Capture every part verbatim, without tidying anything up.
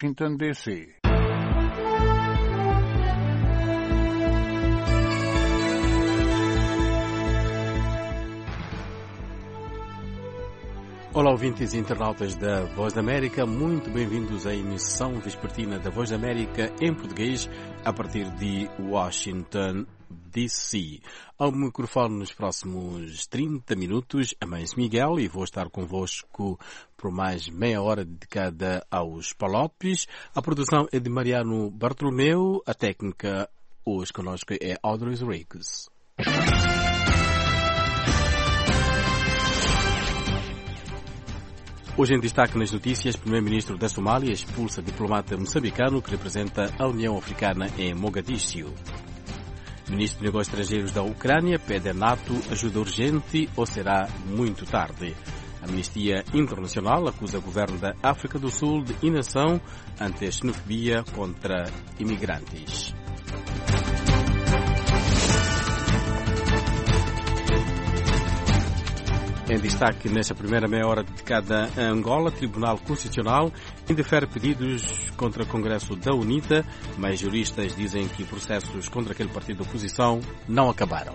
Washington, D C Olá, ouvintes e internautas da Voz da América, muito bem-vindos à emissão vespertina da Voz da América em português a partir de Washington, D C. Ao microfone nos próximos trinta minutos, a Mãe Miguel, e vou estar convosco por mais meia hora dedicada aos palopes. A produção é de Mariano Bartolomeu, a técnica hoje connosco é Audrey Riggs. Hoje em destaque nas notícias, o primeiro-ministro da Somália expulsa diplomata moçambicano que representa a União Africana em Mogadíscio. O ministro de Negócios Estrangeiros da Ucrânia pede à NATO ajuda urgente ou será muito tarde. A Amnistia Internacional acusa o governo da África do Sul de inação ante a xenofobia contra imigrantes. Em destaque nesta primeira meia hora dedicada a Angola, Tribunal Constitucional indefere pedidos contra o Congresso da UNITA, mas juristas dizem que processos contra aquele partido de oposição não acabaram.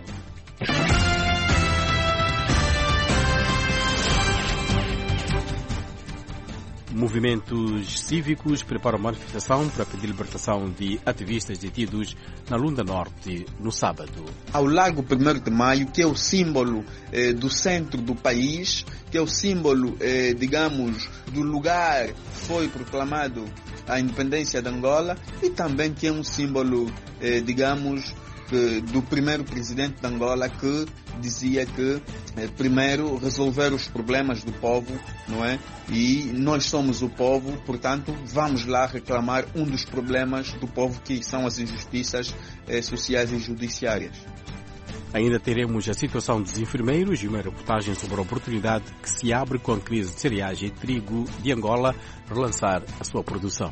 Movimentos cívicos preparam manifestação para pedir libertação de ativistas detidos na Lunda Norte no sábado. Ao Largo primeiro de Maio, que é o símbolo eh, do centro do país, que é o símbolo, eh, digamos, do lugar que foi proclamado a independência de Angola e também que é um símbolo, eh, digamos, que, do primeiro presidente de Angola que dizia que eh, primeiro resolver os problemas do povo, não é? E nós somos o povo, portanto vamos lá reclamar um dos problemas do povo, que são as injustiças eh, sociais e judiciárias. Ainda teremos a situação dos enfermeiros e uma reportagem sobre a oportunidade que se abre com a crise de cereais e trigo de Angola relançar a sua produção.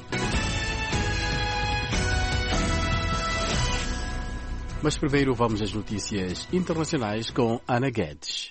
Mas primeiro vamos às notícias internacionais com Ana Guedes.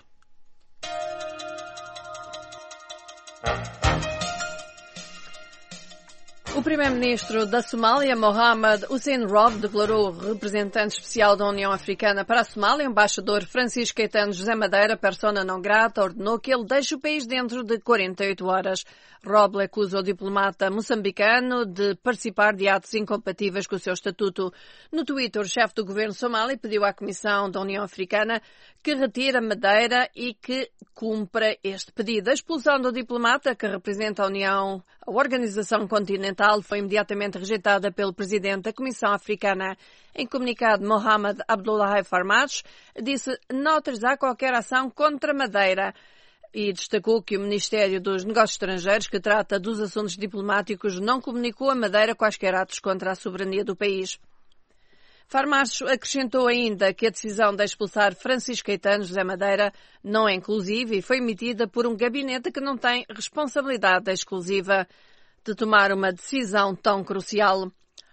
O primeiro-ministro da Somália, Mohamed Hussein Roble, declarou o representante especial da União Africana para a Somália, o embaixador Francisco Caetano José Madeira, persona não grata, ordenou que ele deixe o país dentro de quarenta e oito horas. Roble acusa o diplomata moçambicano de participar de atos incompatíveis com o seu estatuto. No Twitter, o chefe do governo somali pediu à Comissão da União Africana que retire a Madeira e que cumpra este pedido. A expulsão do diplomata, que representa a União, a Organização Continental, foi imediatamente rejeitada pelo presidente da Comissão Africana. Em comunicado, Mohamed Abdullahi Farmajo disse não autorizar qualquer ação contra Madeira e destacou que o Ministério dos Negócios Estrangeiros, que trata dos assuntos diplomáticos, não comunicou a Madeira quaisquer atos contra a soberania do país. Farmajo acrescentou ainda que a decisão de expulsar Francisco Caetano José Madeira não é inclusiva e foi emitida por um gabinete que não tem responsabilidade exclusiva de tomar uma decisão tão crucial.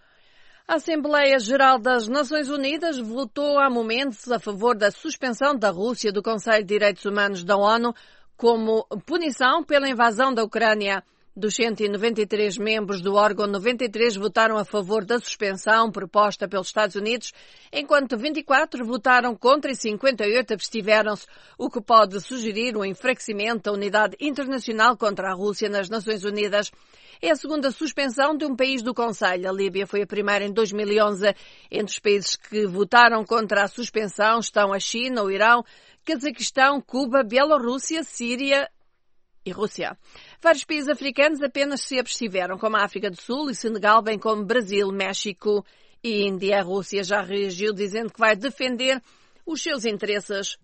A Assembleia Geral das Nações Unidas votou há momentos a favor da suspensão da Rússia do Conselho de Direitos Humanos da ONU como punição pela invasão da Ucrânia. Dos cento e noventa e três membros do órgão, noventa e três votaram a favor da suspensão proposta pelos Estados Unidos, enquanto vinte e quatro votaram contra e cinquenta e oito abstiveram-se, o que pode sugerir um enfraquecimento da unidade internacional contra a Rússia nas Nações Unidas. É a segunda suspensão de um país do Conselho. A Líbia foi a primeira em dois mil e onze. Entre os países que votaram contra a suspensão estão a China, o Irão, Cazaquistão, Cuba, Bielorrússia, Síria e Rússia. Vários países africanos apenas se abstiveram, como a África do Sul e Senegal, bem como Brasil, México e Índia. A Rússia já reagiu dizendo que vai defender os seus interesses.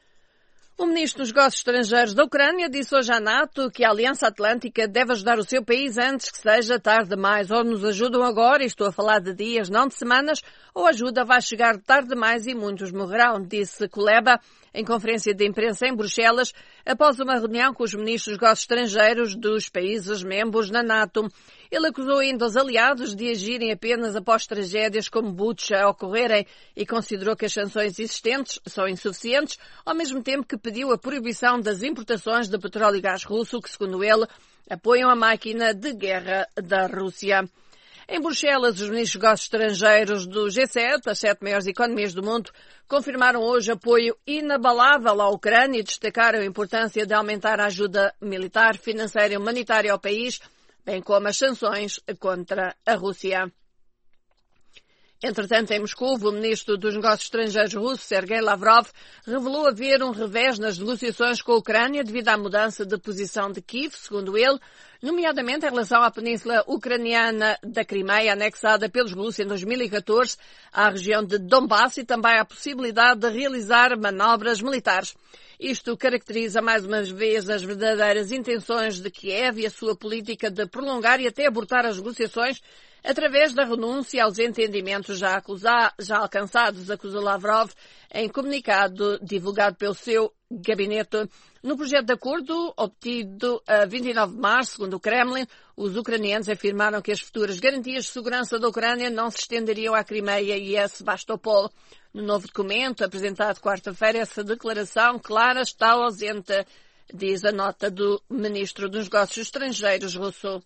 O ministro dos Negócios Estrangeiros da Ucrânia disse hoje à NATO que a Aliança Atlântica deve ajudar o seu país antes que seja tarde demais. Ou nos ajudam agora, e estou a falar de dias, não de semanas, ou a ajuda vai chegar tarde demais e muitos morrerão, disse Kuleba em conferência de imprensa em Bruxelas, após uma reunião com os ministros dos Negócios Estrangeiros dos países membros da NATO. Ele acusou ainda os aliados de agirem apenas após tragédias como Bucha ocorrerem e considerou que as sanções existentes são insuficientes, ao mesmo tempo que pediu a proibição das importações de petróleo e gás russo, que, segundo ele, apoiam a máquina de guerra da Rússia. Em Bruxelas, os ministros de negócios estrangeiros do G sete, as sete maiores economias do mundo, confirmaram hoje apoio inabalável à Ucrânia e destacaram a importância de aumentar a ajuda militar, financeira e humanitária ao país, bem como as sanções contra a Rússia. Entretanto, em Moscou, o ministro dos Negócios Estrangeiros russo, Sergei Lavrov, revelou haver um revés nas negociações com a Ucrânia devido à mudança de posição de Kiev, segundo ele, nomeadamente em relação à península ucraniana da Crimeia, anexada pelos russos em dois mil e catorze à região de Donbass e também à possibilidade de realizar manobras militares. Isto caracteriza mais uma vez as verdadeiras intenções de Kiev e a sua política de prolongar e até abortar as negociações através da renúncia aos entendimentos já, acusar, já alcançados, acusa Lavrov em comunicado divulgado pelo seu gabinete. No projeto de acordo obtido a vinte e nove de março, segundo o Kremlin, os ucranianos afirmaram que as futuras garantias de segurança da Ucrânia não se estenderiam à Crimeia e a Sebastopol. No novo documento, apresentado quarta-feira, essa declaração clara está ausente, diz a nota do ministro dos Negócios Estrangeiros russo.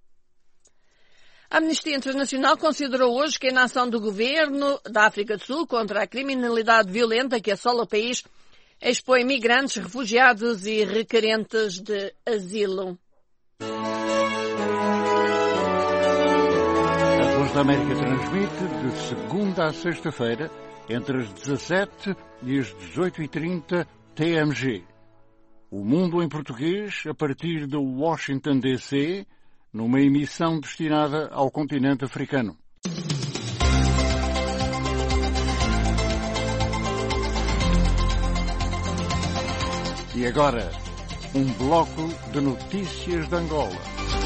A Amnistia Internacional considerou hoje que a inação do governo da África do Sul contra a criminalidade violenta que assola o país expõe migrantes, refugiados e requerentes de asilo. A Voz da América transmite de segunda a sexta-feira, entre as dezassete e as dezoito e trinta T M G. O Mundo em Português, a partir de Washington, D C, numa emissão destinada ao continente africano. E agora, um bloco de notícias de Angola.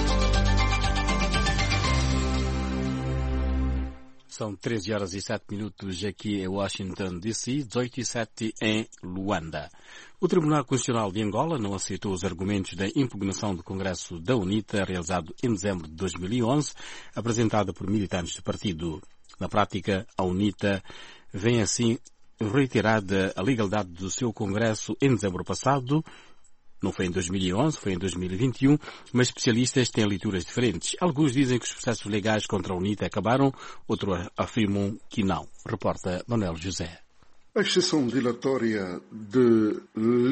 São treze horas e sete minutos aqui em Washington, D C, dezoito e sete em Luanda. O Tribunal Constitucional de Angola não aceitou os argumentos da impugnação do Congresso da UNITA, realizado em dezembro de dois mil e onze, apresentada por militantes do partido. Na prática, a UNITA vem assim reiterada a legalidade do seu Congresso em dezembro passado. Não foi em dois mil e onze, foi em dois mil e vinte e um, mas especialistas têm leituras diferentes. Alguns dizem que os processos legais contra a UNITA acabaram, outros afirmam que não. Reporta Manuel José. A exceção dilatória de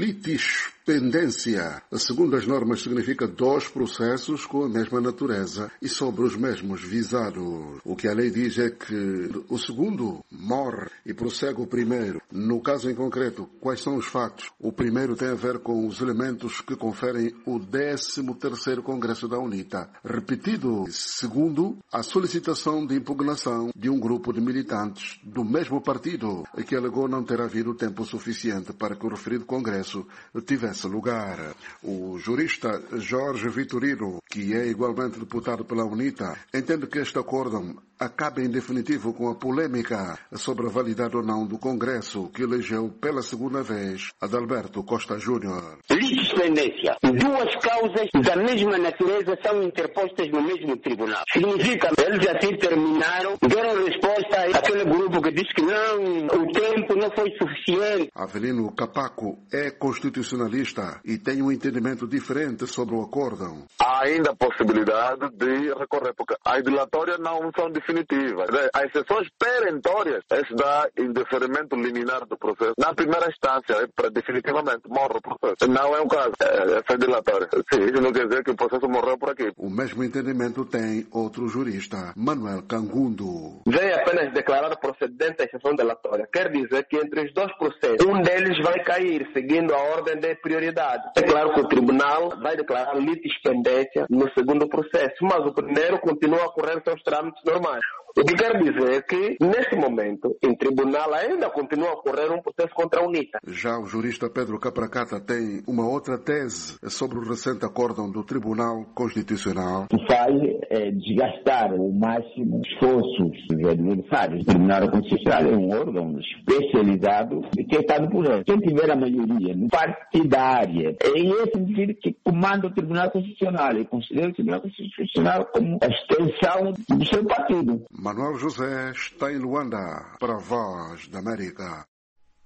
litispendência, segundo as normas, significa dois processos com a mesma natureza e sobre os mesmos visados. O que a lei diz é que o segundo morre e prossegue o primeiro. No caso em concreto, quais são os fatos? O primeiro tem a ver com os elementos que conferem o décimo terceiro Congresso da UNITA. Repetido, segundo, a solicitação de impugnação de um grupo de militantes do mesmo partido que alegou não ter havido tempo suficiente para que o referido Congresso tivesse lugar. O jurista Jorge Vitorino, que é igualmente deputado pela UNITA, entende que este acórdão acaba em definitivo com a polêmica sobre a validade ou não do Congresso que elegeu pela segunda vez Adalberto Costa Júnior. Litispendência. Duas causas da mesma natureza são interpostas no mesmo tribunal. Significa que eles assim terminaram, deram resposta àquele grupo que disse que não, o tempo não foi suficiente. Avelino Capaco é constitucionalista e tem um entendimento diferente sobre o acórdão. Há ainda a possibilidade de recorrer, porque as dilatórias não são definitivas. As exceções perentórias, esse dá indeferimento liminar do processo. Na primeira instância, é para definitivamente morre o processo. Não é um caso, é, é dilatória. Sim, isso não quer dizer que o processo morreu por aqui. O mesmo entendimento tem outro jurista, Manuel Cangundo. Vem apenas declarar procedente a exceção dilatória. Quer dizer que entre os dois processos, um deles vai cair, seguindo a ordem de prioridade. É claro que o tribunal vai declarar litispendência no segundo processo, mas o primeiro continua a correr seus trâmites normais. O que quer dizer que, neste momento, em tribunal ainda continua a ocorrer um processo contra a UNITA. Já o jurista Pedro Capracata tem uma outra tese sobre o recente acórdão do Tribunal Constitucional. O que faz é desgastar o máximo esforços dos adversários. O Tribunal Constitucional é um órgão especializado que é estado por ele. Quem tiver a maioria partidária, é esse indivíduo que comanda o Tribunal Constitucional e considera o Tribunal Constitucional como a extensão do seu partido. Manuel José está em Luanda para a Voz da América.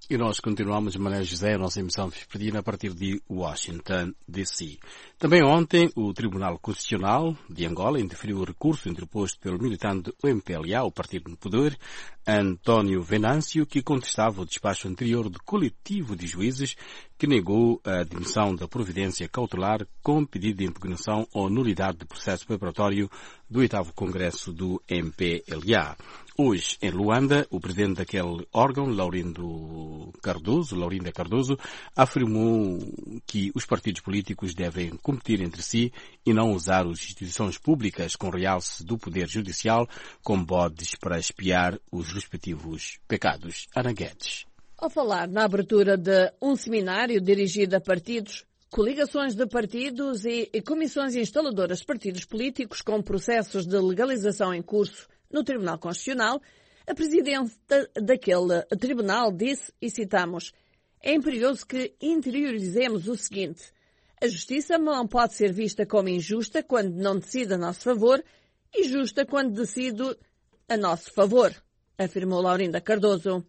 E nós continuamos, Manuel José, a nossa emissão vespertina a partir de Washington, D C. Também ontem, o Tribunal Constitucional de Angola indeferiu o recurso interposto pelo militante do M P L A, o partido no poder, António Venâncio, que contestava o despacho anterior do coletivo de juízes que negou a admissão da providência cautelar com pedido de impugnação ou nulidade do processo preparatório do oitavo Congresso do M P L A. Hoje, em Luanda, o presidente daquele órgão, Laurindo Cardoso, Laurinda Cardoso, afirmou que os partidos políticos devem competir entre si e não usar as instituições públicas com realce do poder judicial como bodes para espiar os respectivos pecados. Ana Guedes. Ao falar na abertura de um seminário dirigido a partidos, coligações de partidos e comissões instaladoras de partidos políticos com processos de legalização em curso no Tribunal Constitucional, a presidente daquele tribunal disse, e citamos, é imperioso que interiorizemos o seguinte: a justiça não pode ser vista como injusta quando não decide a nosso favor e justa quando decide a nosso favor, afirmou Laurinda Cardoso.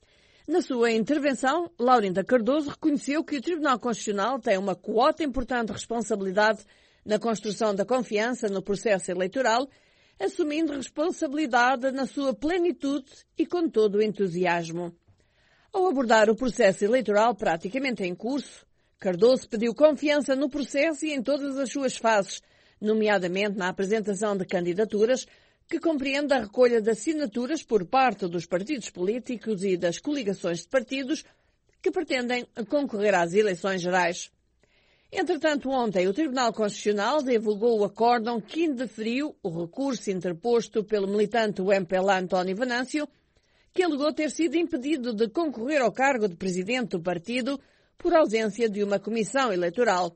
Na sua intervenção, Laurinda Cardoso reconheceu que o Tribunal Constitucional tem uma quota importante de responsabilidade na construção da confiança no processo eleitoral, assumindo responsabilidade na sua plenitude e com todo o entusiasmo. Ao abordar o processo eleitoral praticamente em curso, Cardoso pediu confiança no processo e em todas as suas fases, nomeadamente na apresentação de candidaturas, que compreende a recolha de assinaturas por parte dos partidos políticos e das coligações de partidos que pretendem concorrer às eleições gerais. Entretanto, ontem, o Tribunal Constitucional divulgou o acórdão que indeferiu o recurso interposto pelo militante do M P L A António Venâncio, que alegou ter sido impedido de concorrer ao cargo de presidente do partido por ausência de uma comissão eleitoral.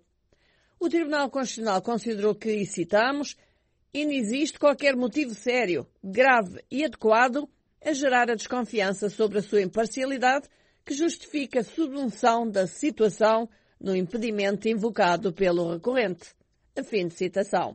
O Tribunal Constitucional considerou que, e citamos, e não existe qualquer motivo sério, grave e adequado a gerar a desconfiança sobre a sua imparcialidade que justifica a subsunção da situação no impedimento invocado pelo recorrente. A fim de citação.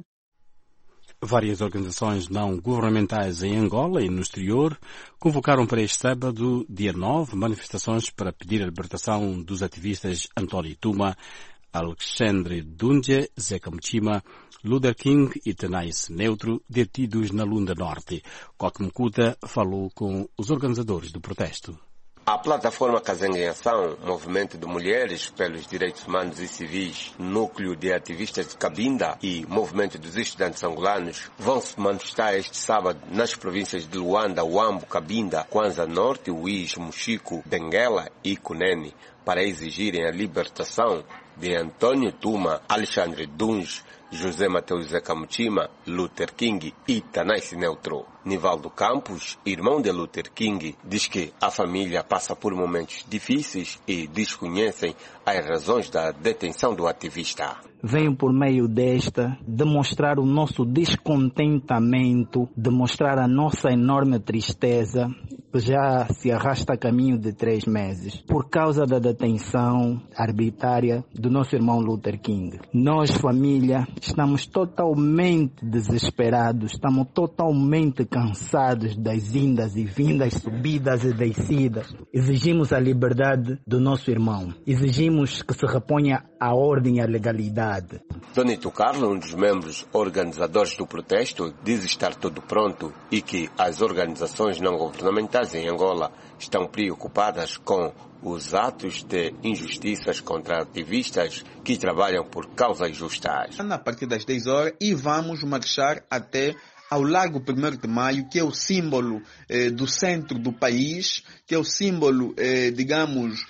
Várias organizações não governamentais em Angola e no exterior convocaram para este sábado, dia nove, manifestações para pedir a libertação dos ativistas António Tuma, Alexandre Dunje, Zeca Muchima, Luther King e Tanais Neutro, detidos na Lunda Norte. Coque Mucuta falou com os organizadores do protesto. A plataforma Kazenga em Ação, Movimento de Mulheres pelos Direitos Humanos e Civis, Núcleo de Ativistas de Cabinda e Movimento dos Estudantes Angolanos vão se manifestar este sábado nas províncias de Luanda, Huambo, Cabinda, Kwanza Norte, Uís, Mochico, Benguela e Cunene para exigirem a libertação de António Tuma, Alexandre Dunge, José Mateus Zeca Muchima, Luther King e Tanais Neutro. Nivaldo Campos, irmão de Luther King, diz que a família passa por momentos difíceis e desconhecem as razões da detenção do ativista. Venho por meio desta demonstrar o nosso descontentamento, demonstrar a nossa enorme tristeza, que já se arrasta a caminho de três meses, por causa da detenção arbitrária do nosso irmão Luther King. Nós, família, estamos totalmente desesperados, estamos totalmente cansados das indas e vindas, subidas e descidas. Exigimos a liberdade do nosso irmão. Exigimos que se reponha a ordem e a legalidade. Donito Carlos, um dos membros organizadores do protesto, diz estar tudo pronto e que as organizações não governamentais em Angola estão preocupadas com os atos de injustiças contra ativistas que trabalham por causas justas. A partir das dez horas e vamos marchar até ao Largo primeiro de Maio, que é o símbolo eh, do centro do país, que é o símbolo, eh, digamos,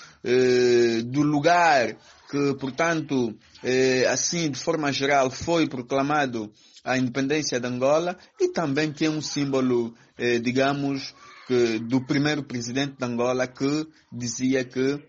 eh, do lugar que, portanto, eh, assim, de forma geral, foi proclamado a independência de Angola e também que é um símbolo, eh, digamos, que, do primeiro presidente de Angola que dizia que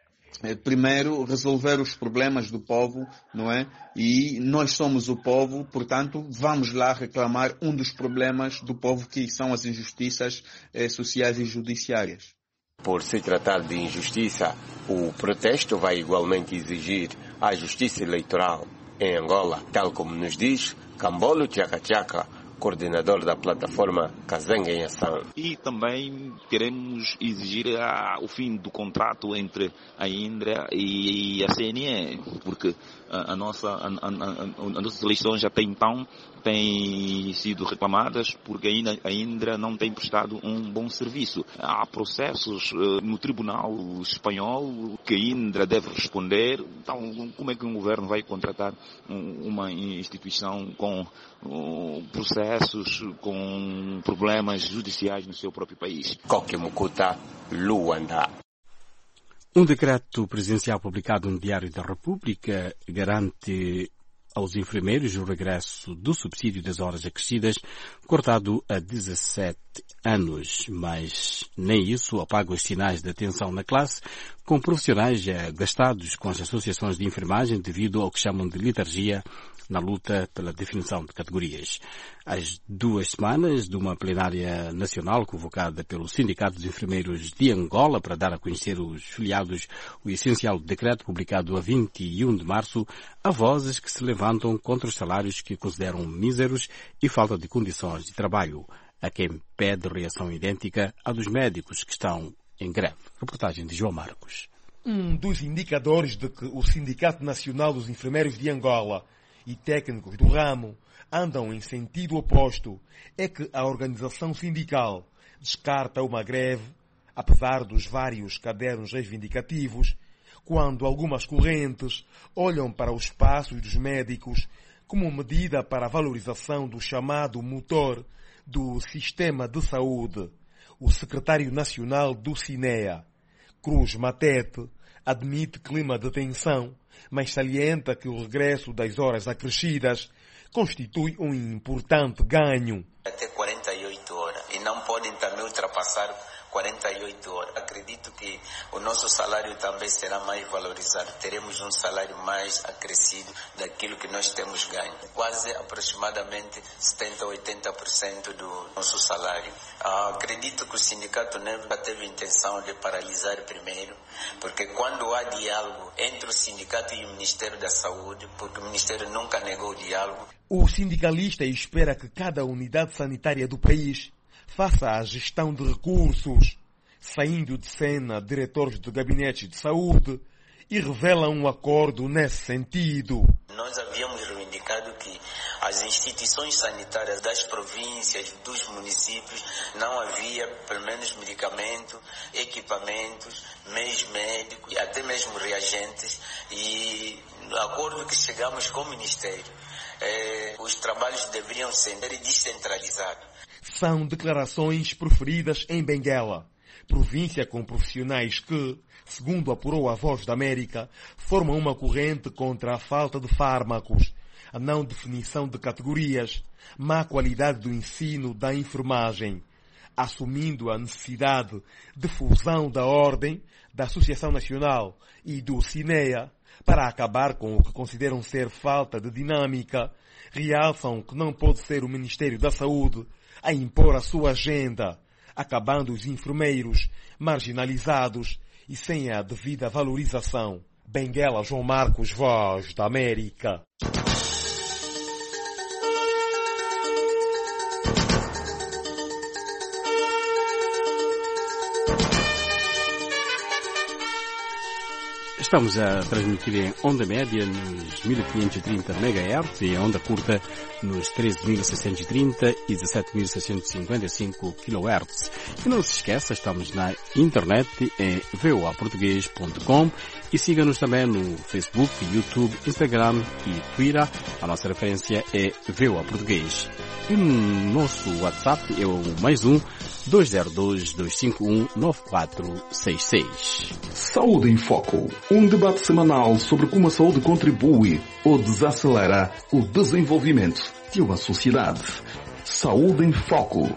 primeiro resolver os problemas do povo, não é? E nós somos o povo, portanto, vamos lá reclamar um dos problemas do povo, que são as injustiças eh, sociais e judiciárias. Por se tratar de injustiça, o protesto vai igualmente exigir a justiça eleitoral em Angola, tal como nos diz Cambolo Tchaka Tchaka, coordenador da plataforma Kazenga em Ação. E também queremos exigir a, o fim do contrato entre a Indra e a C N E, porque a, a, nossa, a, a, a, a nossas eleições até então têm sido reclamadas porque ainda a Indra não tem prestado um bom serviço. Há processos uh, no Tribunal Espanhol que a Indra deve responder. Então, como é que um governo vai contratar um, uma instituição com uh, processos, com problemas judiciais no seu próprio país? Kokimukuta, Luanda. Um decreto presidencial publicado no Diário da República garante aos enfermeiros o regresso do subsídio das horas acrescidas, cortado a dezassete anos. Mas nem isso apaga os sinais de atenção na classe, com profissionais já gastados com as associações de enfermagem devido ao que chamam de letargia na luta pela definição de categorias. Às duas semanas de uma plenária nacional convocada pelo Sindicato dos Enfermeiros de Angola para dar a conhecer os filiados o essencial decreto publicado a vinte e um de março, há vozes que se levantam contra os salários que consideram míseros e falta de condições de trabalho. Há quem pede reação idêntica à dos médicos que estão em greve. Reportagem de João Marcos. Um dos indicadores de que o Sindicato Nacional dos Enfermeiros de Angola e técnicos do ramo andam em sentido oposto é que a organização sindical descarta uma greve, apesar dos vários cadernos reivindicativos, quando algumas correntes olham para os passos dos médicos como medida para a valorização do chamado motor do sistema de saúde. O secretário nacional do SINEA, Cruz Matete, admite clima de tensão, mas salienta que o regresso das horas acrescidas constitui um importante ganho. Até quarenta e oito horas. E não podem também ultrapassar quarenta e oito horas. Acredito que o nosso salário também será mais valorizado. Teremos um salário mais acrescido daquilo que nós temos ganho. Quase aproximadamente setenta a oitenta por cento do nosso salário. Ah, acredito que o sindicato nunca teve intenção de paralisar primeiro, porque quando há diálogo entre o sindicato e o Ministério da Saúde, porque o Ministério nunca negou o diálogo. O sindicalista espera que cada unidade sanitária do país faça a gestão de recursos, saindo de cena diretores de gabinetes de saúde, e revela um acordo nesse sentido. Nós havíamos reivindicado que as instituições sanitárias das províncias, dos municípios, não havia pelo menos medicamento, equipamentos, meios médicos e até mesmo reagentes. E no acordo que chegamos com o Ministério, eh, os trabalhos deveriam ser descentralizados. São declarações proferidas em Benguela, província com profissionais que, segundo apurou a Voz da América, formam uma corrente contra a falta de fármacos, a não definição de categorias, má qualidade do ensino da enfermagem, assumindo a necessidade de fusão da Ordem, da Associação Nacional e do SINEA para acabar com o que consideram ser falta de dinâmica, realçam que não pode ser o Ministério da Saúde a impor a sua agenda, acabando os enfermeiros marginalizados e sem a devida valorização. Benguela, João Marcos, Voz da América. Estamos a transmitir em onda média nos mil quinhentos e trinta megahertz e em onda curta nos treze mil seiscentos e trinta e dezassete mil seiscentos e cinquenta e cinco quilohertz. E não se esqueça, estamos na internet em v o a português ponto com e siga-nos também no Facebook, YouTube, Instagram e Twitter. A nossa referência é V O A Português. E no nosso WhatsApp é o mais um dois zero dois, dois cinco um, nove quatro seis seis. Saúde em Foco. Um debate semanal sobre como a saúde contribui ou desacelera o desenvolvimento de uma sociedade. Saúde em Foco.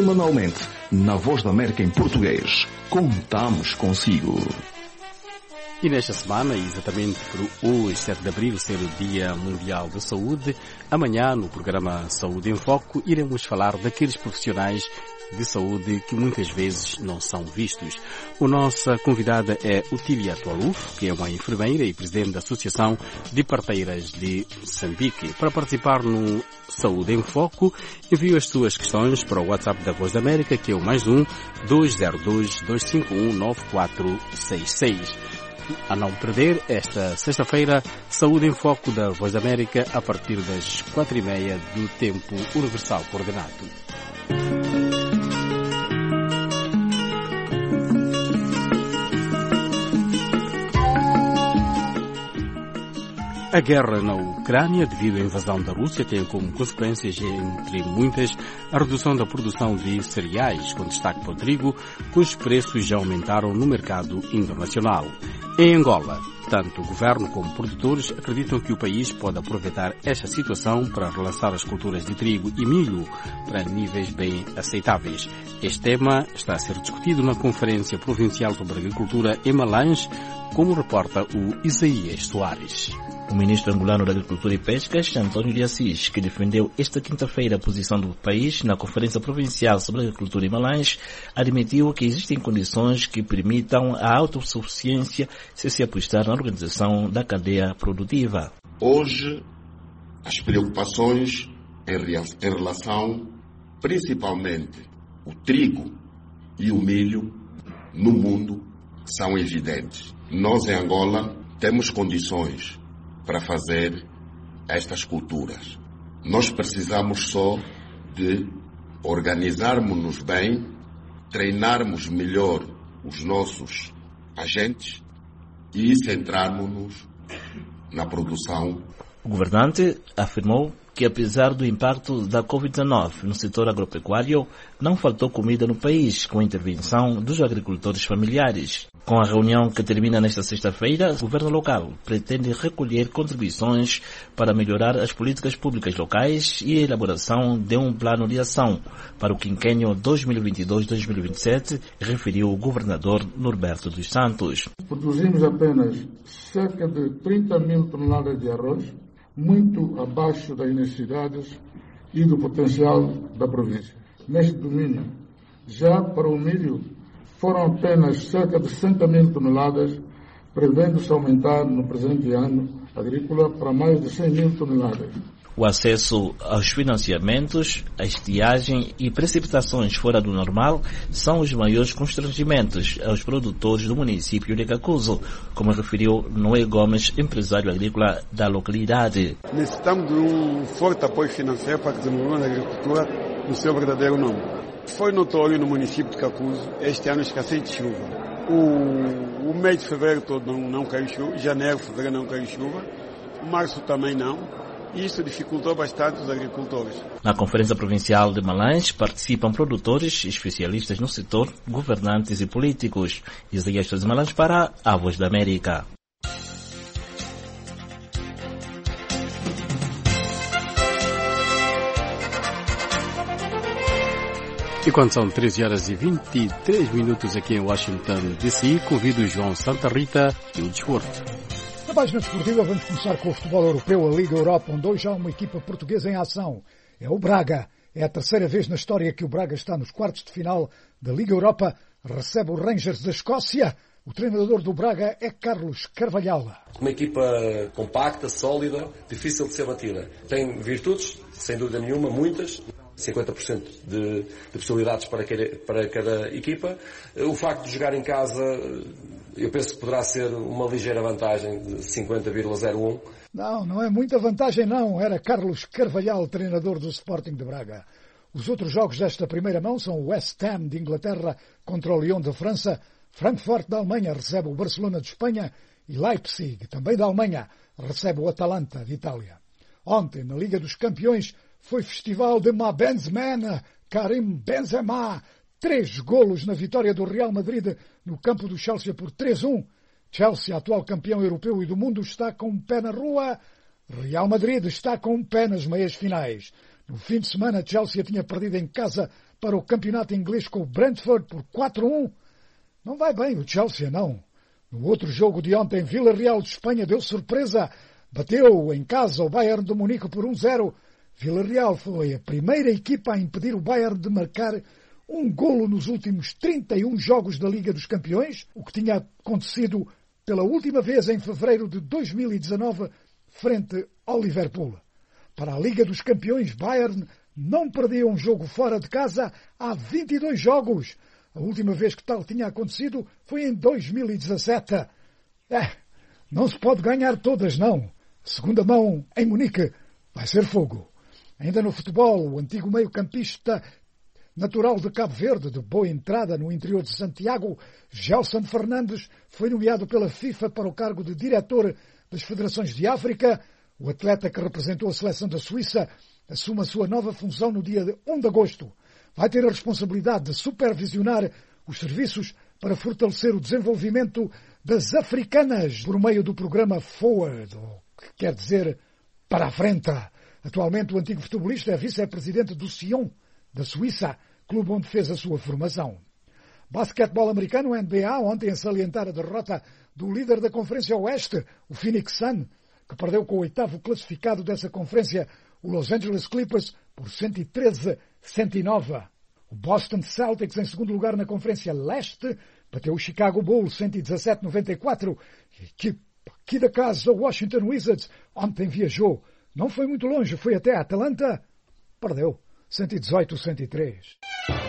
Semanalmente, na Voz da América em português. Contamos consigo. E nesta semana, exatamente por hoje, sete de abril, ser o Dia Mundial da Saúde, amanhã no programa Saúde em Foco iremos falar daqueles profissionais de saúde que muitas vezes não são vistos. A nossa convidada é Otília Tualuf, que é uma enfermeira e presidente da Associação de Parteiras de Moçambique. Para participar no Saúde em Foco, envie as suas questões para o WhatsApp da Voz da América, que é o mais um dois zero dois, dois cinco um, nove quatro seis seis. A não perder, esta sexta-feira, Saúde em Foco da Voz da América, a partir das quatro e meia do tempo universal coordenado. A guerra na Ucrânia, devido à invasão da Rússia, tem como consequências, entre muitas, a redução da produção de cereais, com destaque para o trigo, cujos preços já aumentaram no mercado internacional. Em Angola, tanto o governo como produtores acreditam que o país pode aproveitar esta situação para relançar as culturas de trigo e milho para níveis bem aceitáveis. Este tema está a ser discutido na Conferência Provincial sobre Agricultura em Malange, como reporta o Isaías Soares. O ministro angolano da Agricultura e Pescas, António de Assis, que defendeu esta quinta-feira a posição do país na Conferência Provincial sobre Agricultura em Malange, admitiu que existem condições que permitam a autossuficiência se se apostar na organização da cadeia produtiva. Hoje, as preocupações em relação, principalmente, o trigo e o milho no mundo são evidentes. Nós, em Angola, temos condições para fazer estas culturas. Nós precisamos só de organizarmos-nos bem, treinarmos melhor os nossos agentes e centrarmos-nos na produção. O governante afirmou que, apesar do impacto da covid dezenove no setor agropecuário, não faltou comida no país, com a intervenção dos agricultores familiares. Com a reunião que termina nesta sexta-feira, o governo local pretende recolher contribuições para melhorar as políticas públicas locais e a elaboração de um plano de ação para o quinquênio dois mil e vinte e dois a dois mil e vinte e sete, referiu o governador Norberto dos Santos. Produzimos apenas cerca de trinta mil toneladas de arroz, muito abaixo das necessidades e do potencial da província. Neste domínio, já para o milho, foram apenas cerca de sessenta mil toneladas, prevendo-se aumentar no presente ano agrícola para mais de cem mil toneladas. O acesso aos financiamentos, a estiagem e precipitações fora do normal são os maiores constrangimentos aos produtores do município de Cacuzo, como referiu Noé Gomes, empresário agrícola da localidade. Necessitamos de um forte apoio financeiro para que desenvolvamos a agricultura no seu verdadeiro nome. Foi notório no município de Cacuzo este ano a escassez de chuva. O, o mês de fevereiro todo não, não caiu chuva, janeiro, fevereiro não caiu chuva, março também não. Isso dificultou bastante os agricultores. Na Conferência Provincial de Malange participam produtores, especialistas no setor, governantes e políticos. Isaías de Malange para a Voz da América. E quando são treze horas e vinte e três minutos aqui em Washington, D C, convido o João Santa Rita e o desporto. Na página desportiva vamos começar com o futebol europeu, a Liga Europa, onde hoje há uma equipa portuguesa em ação. É o Braga. É a terceira vez na história que o Braga está nos quartos de final da Liga Europa. Recebe o Rangers da Escócia. O treinador do Braga é Carlos Carvalhal. Uma equipa compacta, sólida, difícil de ser batida. Tem virtudes, sem dúvida nenhuma, muitas. cinquenta por cento de, de possibilidades para cada, para cada equipa. O facto de jogar em casa, eu penso que poderá ser uma ligeira vantagem de cinquenta vírgula zero um. Não, não é muita vantagem não. Era Carlos Carvalhal, treinador do Sporting de Braga. Os outros jogos desta primeira mão são o West Ham de Inglaterra contra o Lyon da França, Frankfurt da Alemanha recebe o Barcelona de Espanha e Leipzig, também da Alemanha, recebe o Atalanta de Itália. Ontem, na Liga dos Campeões, foi festival de Ma Benzema, Karim Benzema. Três golos na vitória do Real Madrid no campo do Chelsea por três a um. Chelsea, atual campeão europeu e do mundo, está com um pé na rua. Real Madrid está com um pé nas meias finais. No fim de semana, Chelsea tinha perdido em casa para o campeonato inglês com o Brentford por quatro a um. Não vai bem o Chelsea, não. No outro jogo de ontem, Vila Real de Espanha deu surpresa. Bateu em casa o Bayern de Munique por um zero. Vila Real foi a primeira equipa a impedir o Bayern de marcar um golo nos últimos trinta e um jogos da Liga dos Campeões, o que tinha acontecido pela última vez em fevereiro de dois mil e dezanove, frente ao Liverpool. Para a Liga dos Campeões, Bayern não perdia um jogo fora de casa há vinte e dois jogos. A última vez que tal tinha acontecido foi em dois mil e dezassete. É, não se pode ganhar todas, não. A segunda mão em Munique vai ser fogo. Ainda no futebol, o antigo meio-campista natural de Cabo Verde, de boa entrada no interior de Santiago, Gelson Fernandes, foi nomeado pela FIFA para o cargo de diretor das Federações de África. O atleta que representou a seleção da Suíça assume a sua nova função no dia primeiro de agosto. Vai ter a responsabilidade de supervisionar os serviços para fortalecer o desenvolvimento das africanas por meio do programa Forward, o que quer dizer para a frente. Atualmente o antigo futebolista é vice-presidente do Sion, da Suíça, clube onde fez a sua formação. Basquetebol americano, N B A, ontem a salientar a derrota do líder da Conferência Oeste, o Phoenix Sun, que perdeu com o oitavo classificado dessa conferência, o Los Angeles Clippers, por cento e treze a cento e nove. O Boston Celtics, em segundo lugar na Conferência Leste, bateu o Chicago Bulls cento e dezassete a noventa e quatro. E a equipe aqui da casa, o Washington Wizards, ontem viajou. Não foi muito longe, foi até a Atlanta. Perdeu cento e dezoito a cento e três.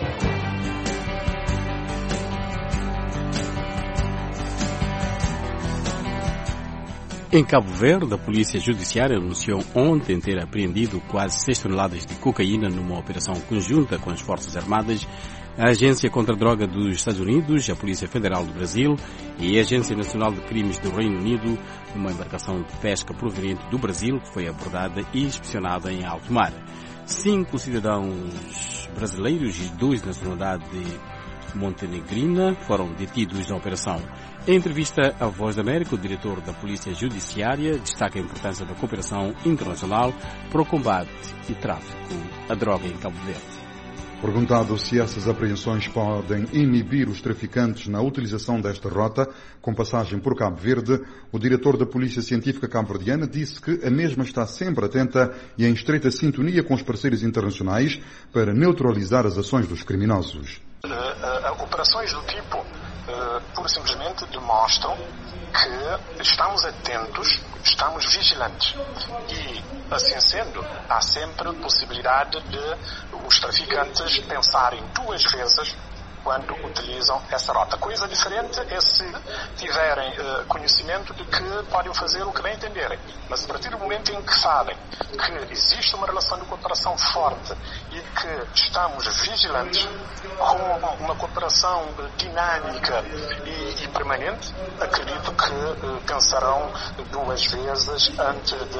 Em Cabo Verde, a Polícia Judiciária anunciou ontem ter apreendido quase seis toneladas de cocaína numa operação conjunta com as Forças Armadas, a Agência contra a Droga dos Estados Unidos, a Polícia Federal do Brasil e a Agência Nacional de Crimes do Reino Unido, uma embarcação de pesca proveniente do Brasil que foi abordada e inspecionada em alto mar. Cinco cidadãos brasileiros e dois de nacionalidade montenegrina foram detidos na operação. Em entrevista à Voz da América, o diretor da Polícia Judiciária destaca a importância da cooperação internacional para o combate e tráfico à droga em Cabo Verde. Perguntado se essas apreensões podem inibir os traficantes na utilização desta rota, com passagem por Cabo Verde, o diretor da Polícia Científica cabo-verdiana disse que a mesma está sempre atenta e em estreita sintonia com os parceiros internacionais para neutralizar as ações dos criminosos. Uh, uh, operações do tipo uh, pura e simplesmente demonstram que estamos atentos, estamos vigilantes e, assim sendo, há sempre a possibilidade de os traficantes pensarem duas vezes quando utilizam essa rota. Coisa diferente é se tiverem uh, conhecimento de que podem fazer o que bem entenderem. Mas a partir do momento em que sabem que existe uma relação de cooperação forte e que estamos vigilantes com uma cooperação dinâmica e, e permanente, acredito que uh, pensarão duas vezes antes de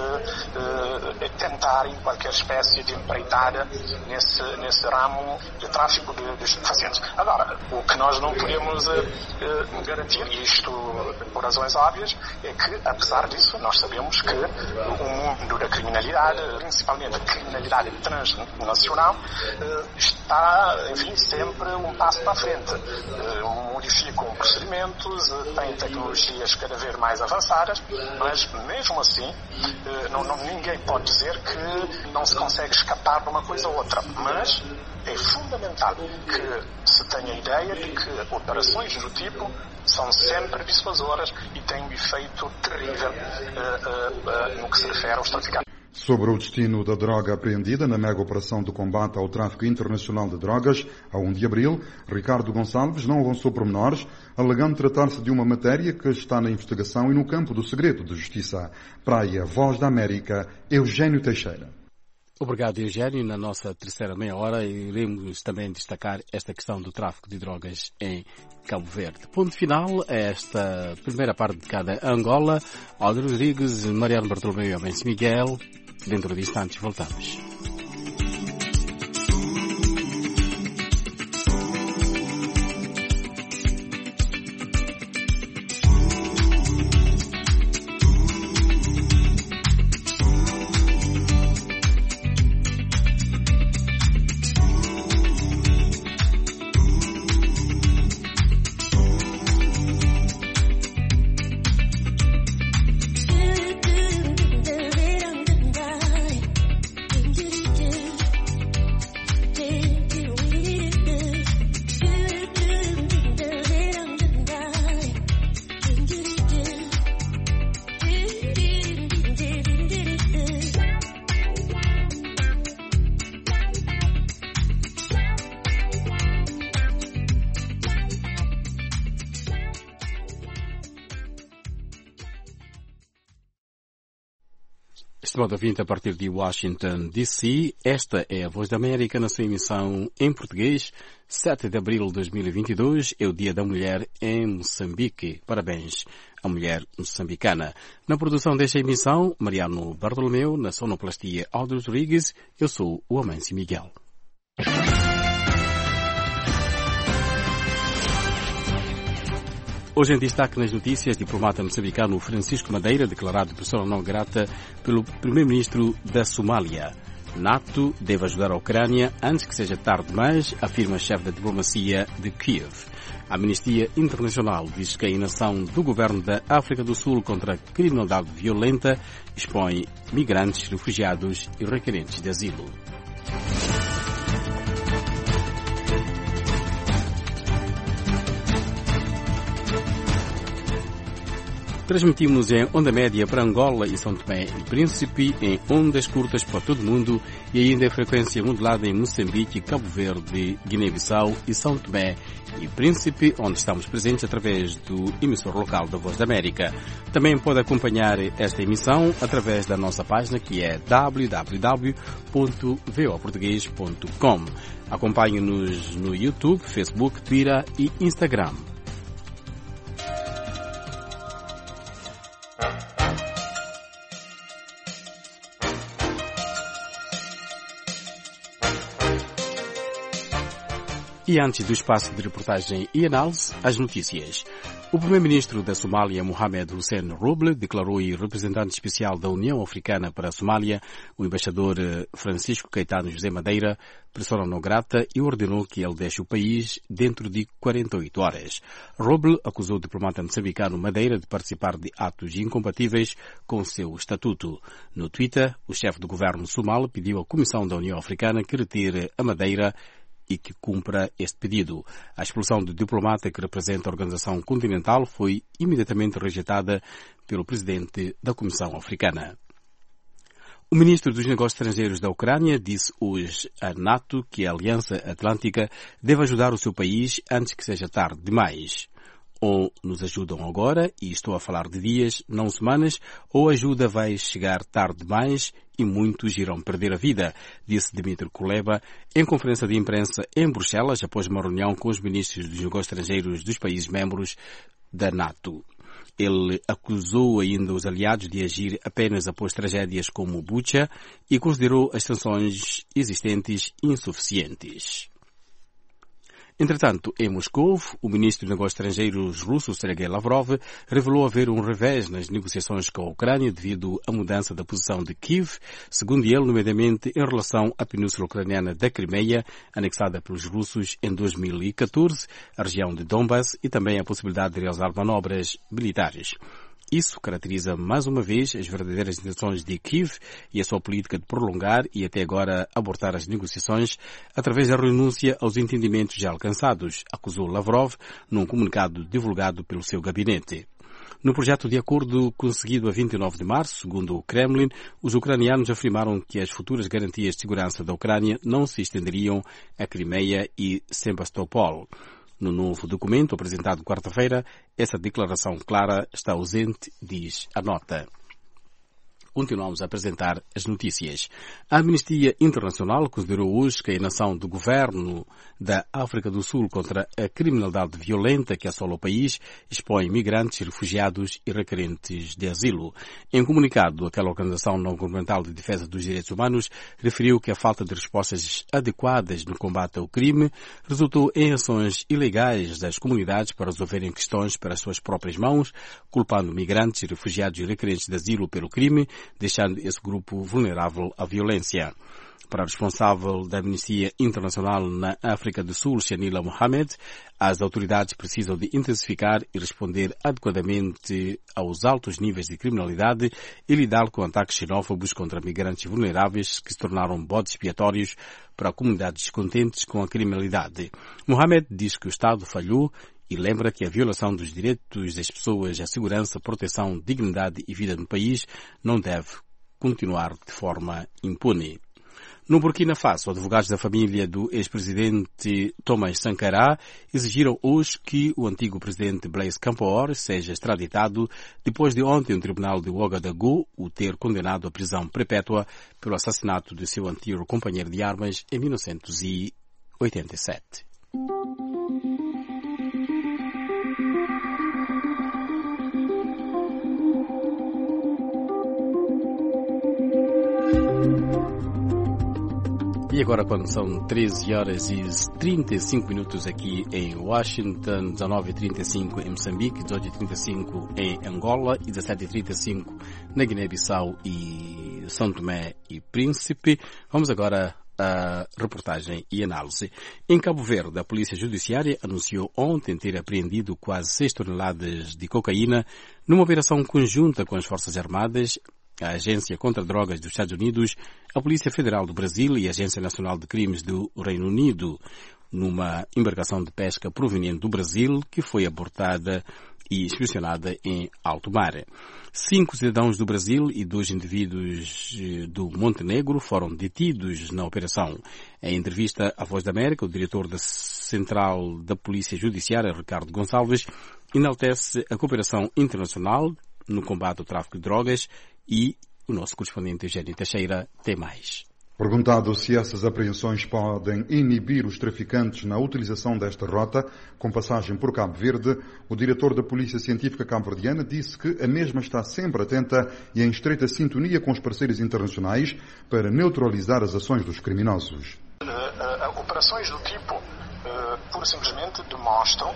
uh, tentarem qualquer espécie de empreitada nesse, nesse ramo de tráfico de, de estupefacientes. Agora, o que nós não podemos uh, uh, garantir, e isto por razões óbvias, é que, apesar disso, nós sabemos que o mundo da criminalidade, principalmente a criminalidade transnacional, uh, está, enfim, sempre um passo para a frente. Uh, modificam procedimentos, uh, têm tecnologias cada vez mais avançadas, mas, mesmo assim, uh, não, não, ninguém pode dizer que não se consegue escapar de uma coisa ou outra. Mas é fundamental que se tenha a ideia de que operações do tipo são sempre dissuasoras e têm um efeito terrível uh, uh, uh, no que se refere aos traficantes. Sobre o destino da droga apreendida na mega operação de combate ao tráfico internacional de drogas, a primeiro de abril, Ricardo Gonçalves não avançou pormenores, alegando tratar-se de uma matéria que está na investigação e no campo do segredo de justiça. Praia, Voz da América, Eugênio Teixeira. Obrigado, Eugênio. Na nossa terceira meia hora iremos também destacar esta questão do tráfico de drogas em Cabo Verde. Ponto final a esta primeira parte de cada Angola. Aldo Rodrigues, Mariano Bartolomeu e Abenço Miguel. Dentro de instantes voltamos. Estimado ouvinte, a partir de Washington, D C, esta é a Voz da América na sua emissão em português. sete de abril de dois mil e vinte e dois é o Dia da Mulher em Moçambique. Parabéns à mulher moçambicana. Na produção desta emissão, Mariano Bartolomeu, na sonoplastia Aldo Rodrigues, eu sou o Amâncio Miguel. Hoje em destaque nas notícias, diplomata moçambicano Francisco Madeira, declarado pessoa não grata pelo primeiro-ministro da Somália. NATO deve ajudar a Ucrânia antes que seja tarde demais, afirma chefe da diplomacia de Kiev. A Amnistia Internacional diz que a inação do governo da África do Sul contra a criminalidade violenta expõe migrantes, refugiados e requerentes de asilo. Transmitimos em onda média para Angola e São Tomé e Príncipe, em ondas curtas para todo o mundo e ainda em frequência modulada em Moçambique, Cabo Verde, Guiné-Bissau e São Tomé e Príncipe, onde estamos presentes através do emissor local da Voz da América. Também pode acompanhar esta emissão através da nossa página, que é w w w ponto v o português ponto com. Acompanhe-nos no YouTube, Facebook, Twitter e Instagram. E antes do espaço de reportagem e análise, as notícias. O primeiro-ministro da Somália, Mohamed Hussein Roble, declarou e representante especial da União Africana para a Somália, o embaixador Francisco Caetano José Madeira, persona não grata e ordenou que ele deixe o país dentro de quarenta e oito horas. Roble acusou o diplomata moçambicano Madeira de participar de atos incompatíveis com o seu estatuto. No Twitter, o chefe do governo somal pediu à Comissão da União Africana que retire a Madeira e que cumpra este pedido. A expulsão do diplomata que representa a Organização Continental foi imediatamente rejeitada pelo presidente da Comissão Africana. O ministro dos Negócios Estrangeiros da Ucrânia disse hoje à NATO que a Aliança Atlântica deve ajudar o seu país antes que seja tarde demais. Ou nos ajudam agora, e estou a falar de dias, não semanas, ou a ajuda vai chegar tarde demais e muitos irão perder a vida, disse Dmitry Kuleba em conferência de imprensa em Bruxelas após uma reunião com os ministros dos negócios estrangeiros dos países membros da NATO. Ele acusou ainda os aliados de agir apenas após tragédias como Bucha e considerou as sanções existentes insuficientes. Entretanto, em Moscou, o ministro de Negócios Estrangeiros russo, Sergei Lavrov, revelou haver um revés nas negociações com a Ucrânia devido à mudança da posição de Kiev, segundo ele, nomeadamente em relação à península ucraniana da Crimeia, anexada pelos russos em dois mil e catorze, a região de Donbass e também a possibilidade de realizar manobras militares. Isso caracteriza mais uma vez as verdadeiras intenções de Kiev e a sua política de prolongar e até agora abortar as negociações através da renúncia aos entendimentos já alcançados, acusou Lavrov num comunicado divulgado pelo seu gabinete. No projeto de acordo conseguido a vinte e nove de março, segundo o Kremlin, os ucranianos afirmaram que as futuras garantias de segurança da Ucrânia não se estenderiam a Crimeia e Sebastopol. No novo documento apresentado quarta-feira, essa declaração clara está ausente, diz a nota. Continuamos a apresentar as notícias. A Amnistia Internacional considerou hoje que a inação do governo da África do Sul contra a criminalidade violenta que assola o país expõe migrantes, refugiados e requerentes de asilo. Em comunicado, aquela organização não-governamental de defesa dos direitos humanos referiu que a falta de respostas adequadas no combate ao crime resultou em ações ilegais das comunidades para resolverem questões para as suas próprias mãos, culpando migrantes, refugiados e requerentes de asilo pelo crime, deixando esse grupo vulnerável à violência. Para a responsável da Amnistia Internacional na África do Sul, Shanila Mohamed, as autoridades precisam de intensificar e responder adequadamente aos altos níveis de criminalidade e lidar com ataques xenófobos contra migrantes vulneráveis que se tornaram bodes expiatórios para comunidades descontentes com a criminalidade. Mohamed diz que o Estado falhou e lembra que a violação dos direitos das pessoas à segurança, proteção, dignidade e vida no país não deve continuar de forma impune. No Burkina Faso, advogados da família do ex-presidente Thomas Sankara exigiram hoje que o antigo presidente Blaise Compaoré seja extraditado depois de ontem um tribunal de Ouagadougou o ter condenado à prisão perpétua pelo assassinato de seu antigo companheiro de armas em mil novecentos e oitenta e sete. E agora, quando são treze horas e trinta e cinco minutos aqui em Washington, dezenove e trinta e cinco em Moçambique, dezoito e trinta e cinco em Angola e dezassete e trinta e cinco na Guiné-Bissau e São Tomé e Príncipe, vamos agora à reportagem e análise. Em Cabo Verde, a Polícia Judiciária anunciou ontem ter apreendido quase seis toneladas de cocaína numa operação conjunta com as Forças Armadas, a Agência contra Drogas dos Estados Unidos, a Polícia Federal do Brasil e a Agência Nacional de Crimes do Reino Unido, numa embarcação de pesca proveniente do Brasil que foi abortada e inspecionada em alto mar. Cinco cidadãos do Brasil e dois indivíduos do Montenegro foram detidos na operação. Em entrevista à Voz da América, o diretor da Central da Polícia Judiciária, Ricardo Gonçalves, enaltece a cooperação internacional no combate ao tráfico de drogas e o nosso correspondente Eugênio Teixeira tem mais. Perguntado se essas apreensões podem inibir os traficantes na utilização desta rota, com passagem por Cabo Verde, o diretor da Polícia Científica cabo-verdiana disse que a mesma está sempre atenta e em estreita sintonia com os parceiros internacionais para neutralizar as ações dos criminosos. Uh, uh, operações do tipo, uh, pura e simplesmente, demonstram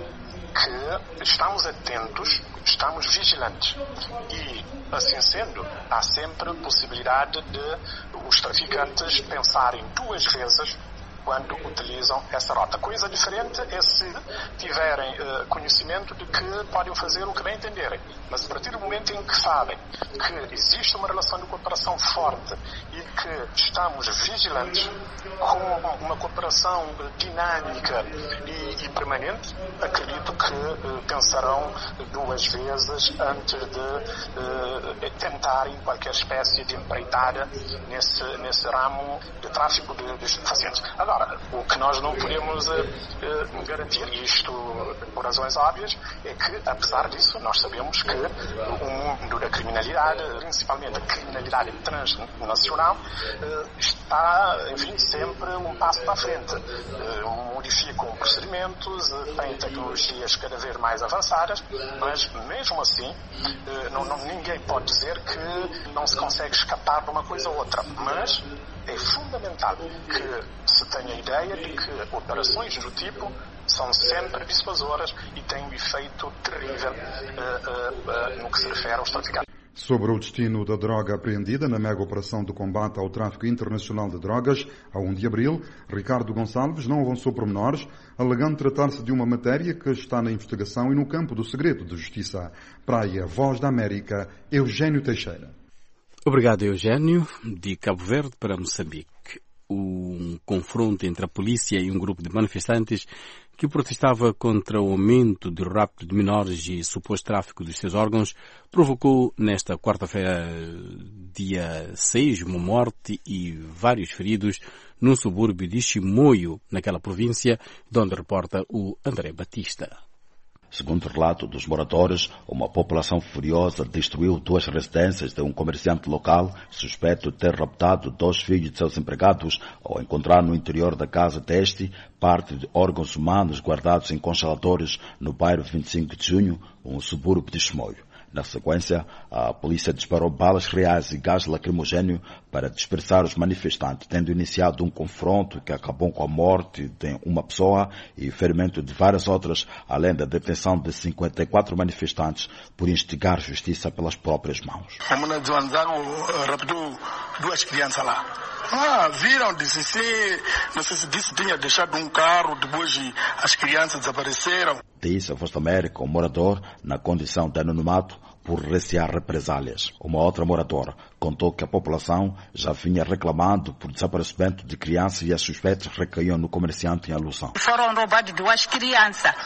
que estamos atentos, estamos vigilantes e, assim sendo, há sempre possibilidade de os traficantes pensarem duas vezes quando utilizam essa rota. Coisa diferente é se tiverem uh, conhecimento de que podem fazer o que bem entenderem. Mas a partir do momento em que sabem que existe uma relação de cooperação forte e que estamos vigilantes com uma cooperação dinâmica e, e permanente, acredito que uh, pensarão duas vezes antes de uh, tentarem qualquer espécie de empreitada nesse, nesse ramo de tráfico de, de estupefacientes. Agora, o que nós não podemos uh, uh, garantir, e isto por razões óbvias, é que, apesar disso, nós sabemos que o mundo da criminalidade, principalmente a criminalidade transnacional, uh, está, enfim, sempre um passo para a frente. Uh, modificam procedimentos, uh, têm tecnologias cada vez mais avançadas, mas mesmo assim, uh, não, não, ninguém pode dizer que não se consegue escapar de uma coisa ou outra. Mas é fundamental que se tenha a ideia de que operações do tipo são sempre dissuasoras e têm um efeito terrível uh, uh, uh, no que se refere aos traficantes. Sobre o destino da droga apreendida na mega operação de combate ao tráfico internacional de drogas, a primeiro de abril, Ricardo Gonçalves não avançou pormenores, alegando tratar-se de uma matéria que está na investigação e no campo do segredo de justiça. Praia, Voz da América, Eugênio Teixeira. Obrigado, Eugênio. De Cabo Verde para Moçambique. Um confronto entre a polícia e um grupo de manifestantes que protestava contra o aumento do rapto de menores e suposto tráfico dos seus órgãos provocou nesta quarta-feira, dia seis, uma morte e vários feridos num subúrbio de Chimoio, naquela província, de onde reporta o André Batista. Segundo o relato dos moradores, uma população furiosa destruiu duas residências de um comerciante local suspeito de ter raptado dois filhos de seus empregados ao encontrar no interior da casa deste parte de órgãos humanos guardados em congeladores no bairro vinte e cinco de junho, um subúrbio de Chimoio. Na sequência, a polícia disparou balas reais e gás lacrimogéneo para dispersar os manifestantes, tendo iniciado um confronto que acabou com a morte de uma pessoa e ferimento de várias outras, além da detenção de cinquenta e quatro manifestantes por instigar justiça pelas próprias mãos. A mulher de Anzago raptou duas crianças lá. Ah, viram, disse sim, não sei se disse tinha deixado um carro, depois as crianças desapareceram. Disse a Voz da América, um morador na condição de anonimato por recear represálias. Uma outra moradora contou que a população já vinha reclamando por desaparecimento de crianças e as suspeitas recaíam no comerciante em alusão. Foram roubadas duas crianças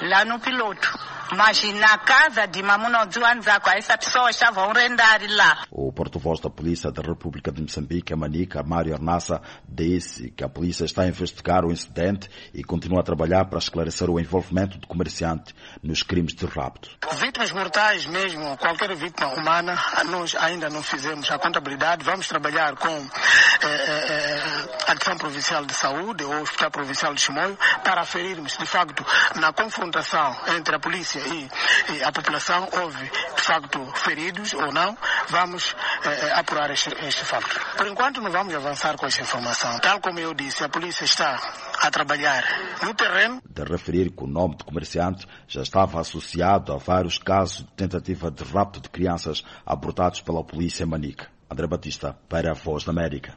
lá no piloto. Mas na casa de Mamuno Zuanzaco, essa pessoa estava a rendar lá. O porta-voz da Polícia da República de Moçambique, a Manica, Mário Arnassa, disse que a polícia está a investigar o incidente e continua a trabalhar para esclarecer o envolvimento do comerciante nos crimes de rapto. Vítimas mortais mesmo, qualquer vítima humana, nós ainda não fizemos a contabilidade. Vamos trabalhar com eh, eh, a Direção Provincial de Saúde ou o Hospital Provincial de Chimoio para aferirmos, de facto, na confrontação entre a polícia e, e a população, houve, de facto, feridos ou não. Vamos eh, apurar este, este facto. Por enquanto, não vamos avançar com esta informação. Tal como eu disse, a polícia está a trabalhar no terreno. De referir que o nome do comerciante já estava associado a vários casos de tentativa de rapto de crianças abordados pela polícia Manica. André Batista, para a Voz da América.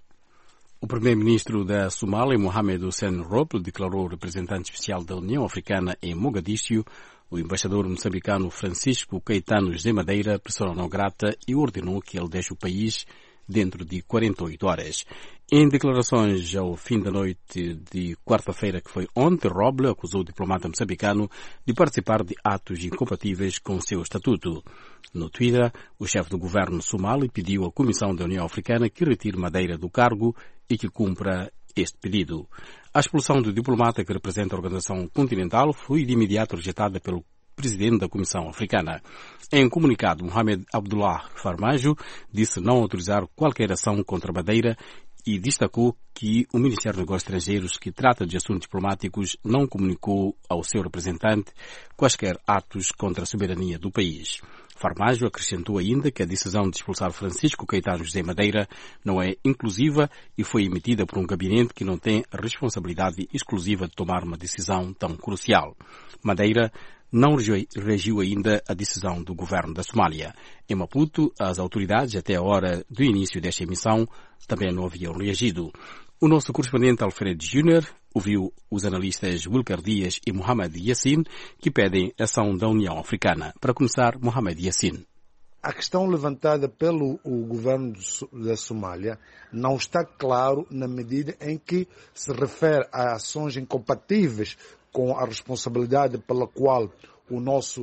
O primeiro-ministro da Somália, Mohamed Hussein Roble, declarou o representante especial da União Africana em Mogadíscio, o embaixador moçambicano Francisco Caetano José Madeira, persona não grata, e ordenou que ele deixe o país dentro de quarenta e oito horas. Em declarações ao fim da noite de quarta-feira, que foi ontem, Roble acusou o diplomata moçambicano de participar de atos incompatíveis com seu estatuto. No Twitter, o chefe do governo somali pediu à Comissão da União Africana que retire Madeira do cargo e que cumpra este pedido. A expulsão do diplomata que representa a organização continental foi de imediato rejeitada pelo presidente da Comissão Africana. Em comunicado, Mohamed Abdullah Farmajo disse não autorizar qualquer ação contra Madeira e destacou que o Ministério dos Negócios Estrangeiros, que trata de assuntos diplomáticos, não comunicou ao seu representante quaisquer atos contra a soberania do país. Farmajo acrescentou ainda que a decisão de expulsar Francisco Caetano José Madeira não é inclusiva e foi emitida por um gabinete que não tem a responsabilidade exclusiva de tomar uma decisão tão crucial. Madeira não reagiu ainda à decisão do governo da Somália. Em Maputo, as autoridades, até a hora do início desta emissão, também não haviam reagido. O nosso correspondente Alfredo Júnior ouviu os analistas Wilker Dias e Mohamed Yassin, que pedem ação da União Africana. Para começar, Mohamed Yassin. A questão levantada pelo o governo da Somália não está claro na medida em que se refere a ações incompatíveis com a responsabilidade pela qual o nosso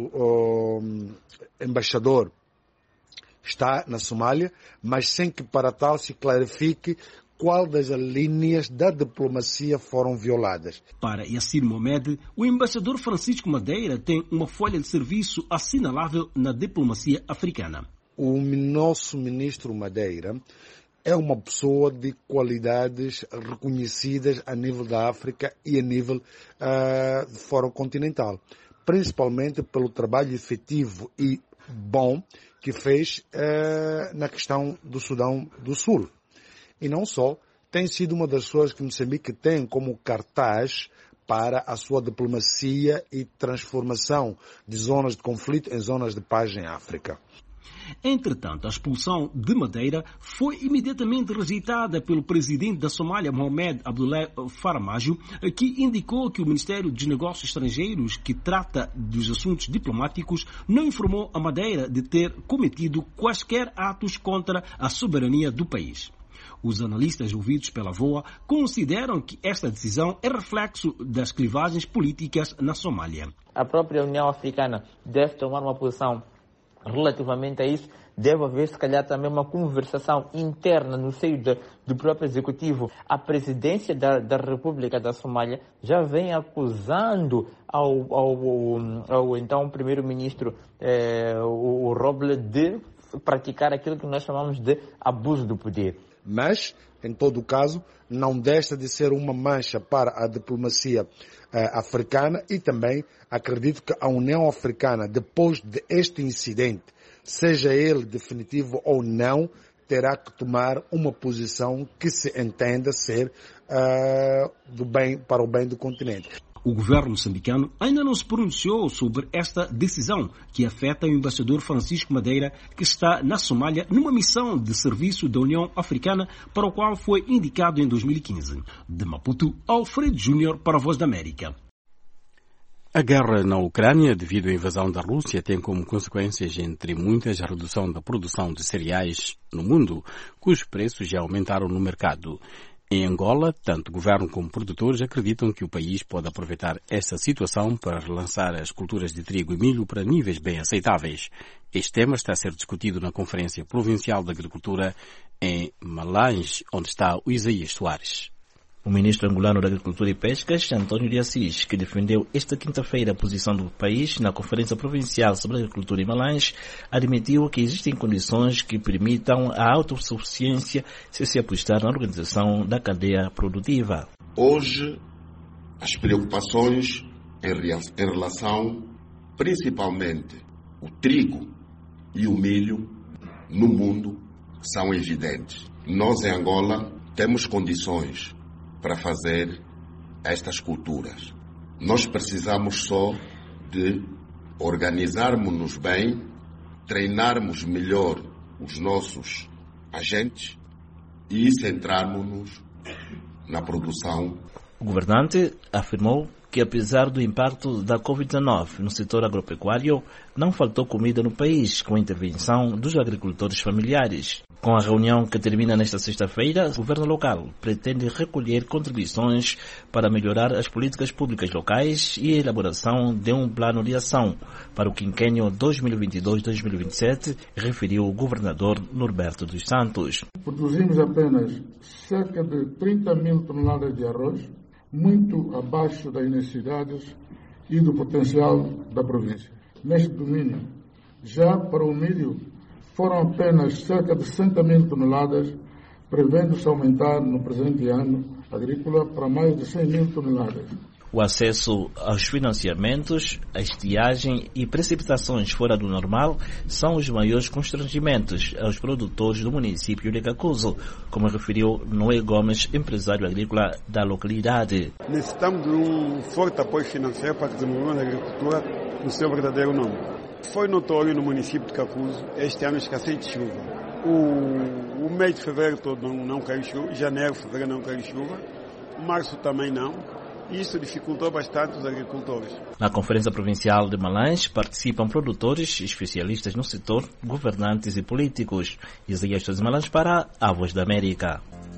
uh, embaixador está na Somália, mas sem que para tal se clarifique qual das linhas da diplomacia foram violadas. Para Yassir Mohamed, o embaixador Francisco Madeira tem uma folha de serviço assinalável na diplomacia africana. O nosso ministro Madeira é uma pessoa de qualidades reconhecidas a nível da África e a nível uh, de fórum continental, principalmente pelo trabalho efetivo e bom que fez uh, na questão do Sudão do Sul. E não só, tem sido uma das pessoas que Moçambique tem como cartaz para a sua diplomacia e transformação de zonas de conflito em zonas de paz em África. Entretanto, a expulsão de Madeira foi imediatamente rejeitada pelo presidente da Somália, Mohamed Abdullah Farmajo, que indicou que o Ministério dos Negócios Estrangeiros, que trata dos assuntos diplomáticos, não informou a Madeira de ter cometido quaisquer atos contra a soberania do país. Os analistas ouvidos pela V O A consideram que esta decisão é reflexo das clivagens políticas na Somália. A própria União Africana deve tomar uma posição relativamente a isso. Deve haver, se calhar, também uma conversação interna no seio de, do próprio Executivo. A presidência da, da República da Somália já vem acusando ao, ao, ao, ao então primeiro-ministro eh, o, o Roble de praticar aquilo que nós chamamos de abuso do poder. Mas, em todo o caso, não deixa de ser uma mancha para a diplomacia eh, africana e também acredito que a União Africana, depois deste incidente, seja ele definitivo ou não, terá que tomar uma posição que se entenda ser uh, do bem, para o bem do continente. O governo moçambicano ainda não se pronunciou sobre esta decisão que afeta o embaixador Francisco Madeira, que está na Somália numa missão de serviço da União Africana, para o qual foi indicado em dois mil e quinze. De Maputo, Alfredo Júnior para a Voz da América. A guerra na Ucrânia, devido à invasão da Rússia, tem como consequências, entre muitas, a redução da produção de cereais no mundo, cujos preços já aumentaram no mercado. Em Angola, tanto governo como produtores acreditam que o país pode aproveitar esta situação para relançar as culturas de trigo e milho para níveis bem aceitáveis. Este tema está a ser discutido na Conferência Provincial de Agricultura em Malange, onde está o Isaías Soares. O ministro angolano da Agricultura e Pescas, António de Assis, que defendeu esta quinta-feira a posição do país na Conferência Provincial sobre Agricultura em Malange, admitiu que existem condições que permitam a autossuficiência se se apostar na organização da cadeia produtiva. Hoje, as preocupações em relação, principalmente, o trigo e o milho no mundo são evidentes. Nós, em Angola, temos condições para fazer estas culturas. Nós precisamos só de organizarmos-nos bem, treinarmos melhor os nossos agentes e centrarmos-nos na produção. O governante afirmou que, apesar do impacto da covid dezenove no setor agropecuário, não faltou comida no país com a intervenção dos agricultores familiares. Com a reunião que termina nesta sexta-feira, o governo local pretende recolher contribuições para melhorar as políticas públicas locais e a elaboração de um plano de ação para o quinquênio dois mil e vinte e dois a dois mil e vinte e sete, referiu o governador Norberto dos Santos. Produzimos apenas cerca de trinta mil toneladas de arroz, muito abaixo das necessidades e do potencial da província. Neste domínio, já para o milho, foram apenas cerca de sessenta mil toneladas, prevendo-se aumentar no presente ano agrícola para mais de cem mil toneladas. O acesso aos financiamentos, a estiagem e precipitações fora do normal são os maiores constrangimentos aos produtores do município de Cacuzo, como referiu Noé Gomes, empresário agrícola da localidade. Necessitamos de um forte apoio financeiro para o desenvolvimento da agricultura no seu verdadeiro nome. Foi notório no município de Cacuzo este ano a escassez de chuva. O, o mês de fevereiro todo não, não caiu chuva, janeiro, fevereiro não caiu chuva, março também não. Isso dificultou bastante os agricultores. Na Conferência Provincial de Malange participam produtores, especialistas no setor, governantes e políticos. Isaías de Malange para a Voz da América.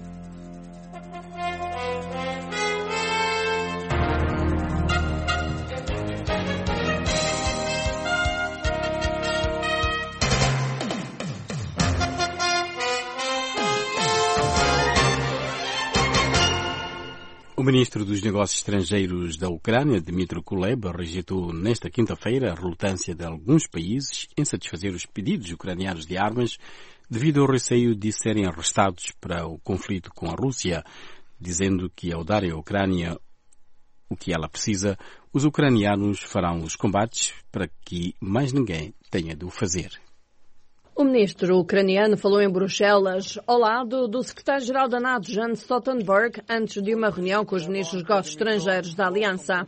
O ministro dos Negócios Estrangeiros da Ucrânia, Dmytro Kuleba, rejeitou nesta quinta-feira a relutância de alguns países em satisfazer os pedidos ucranianos de armas devido ao receio de serem arrestados para o conflito com a Rússia, dizendo que ao darem à Ucrânia o que ela precisa, os ucranianos farão os combates para que mais ninguém tenha de o fazer. O ministro ucraniano falou em Bruxelas ao lado do secretário-geral da NATO, Jens Stoltenberg, antes de uma reunião com os ministros dos negócios estrangeiros da Aliança.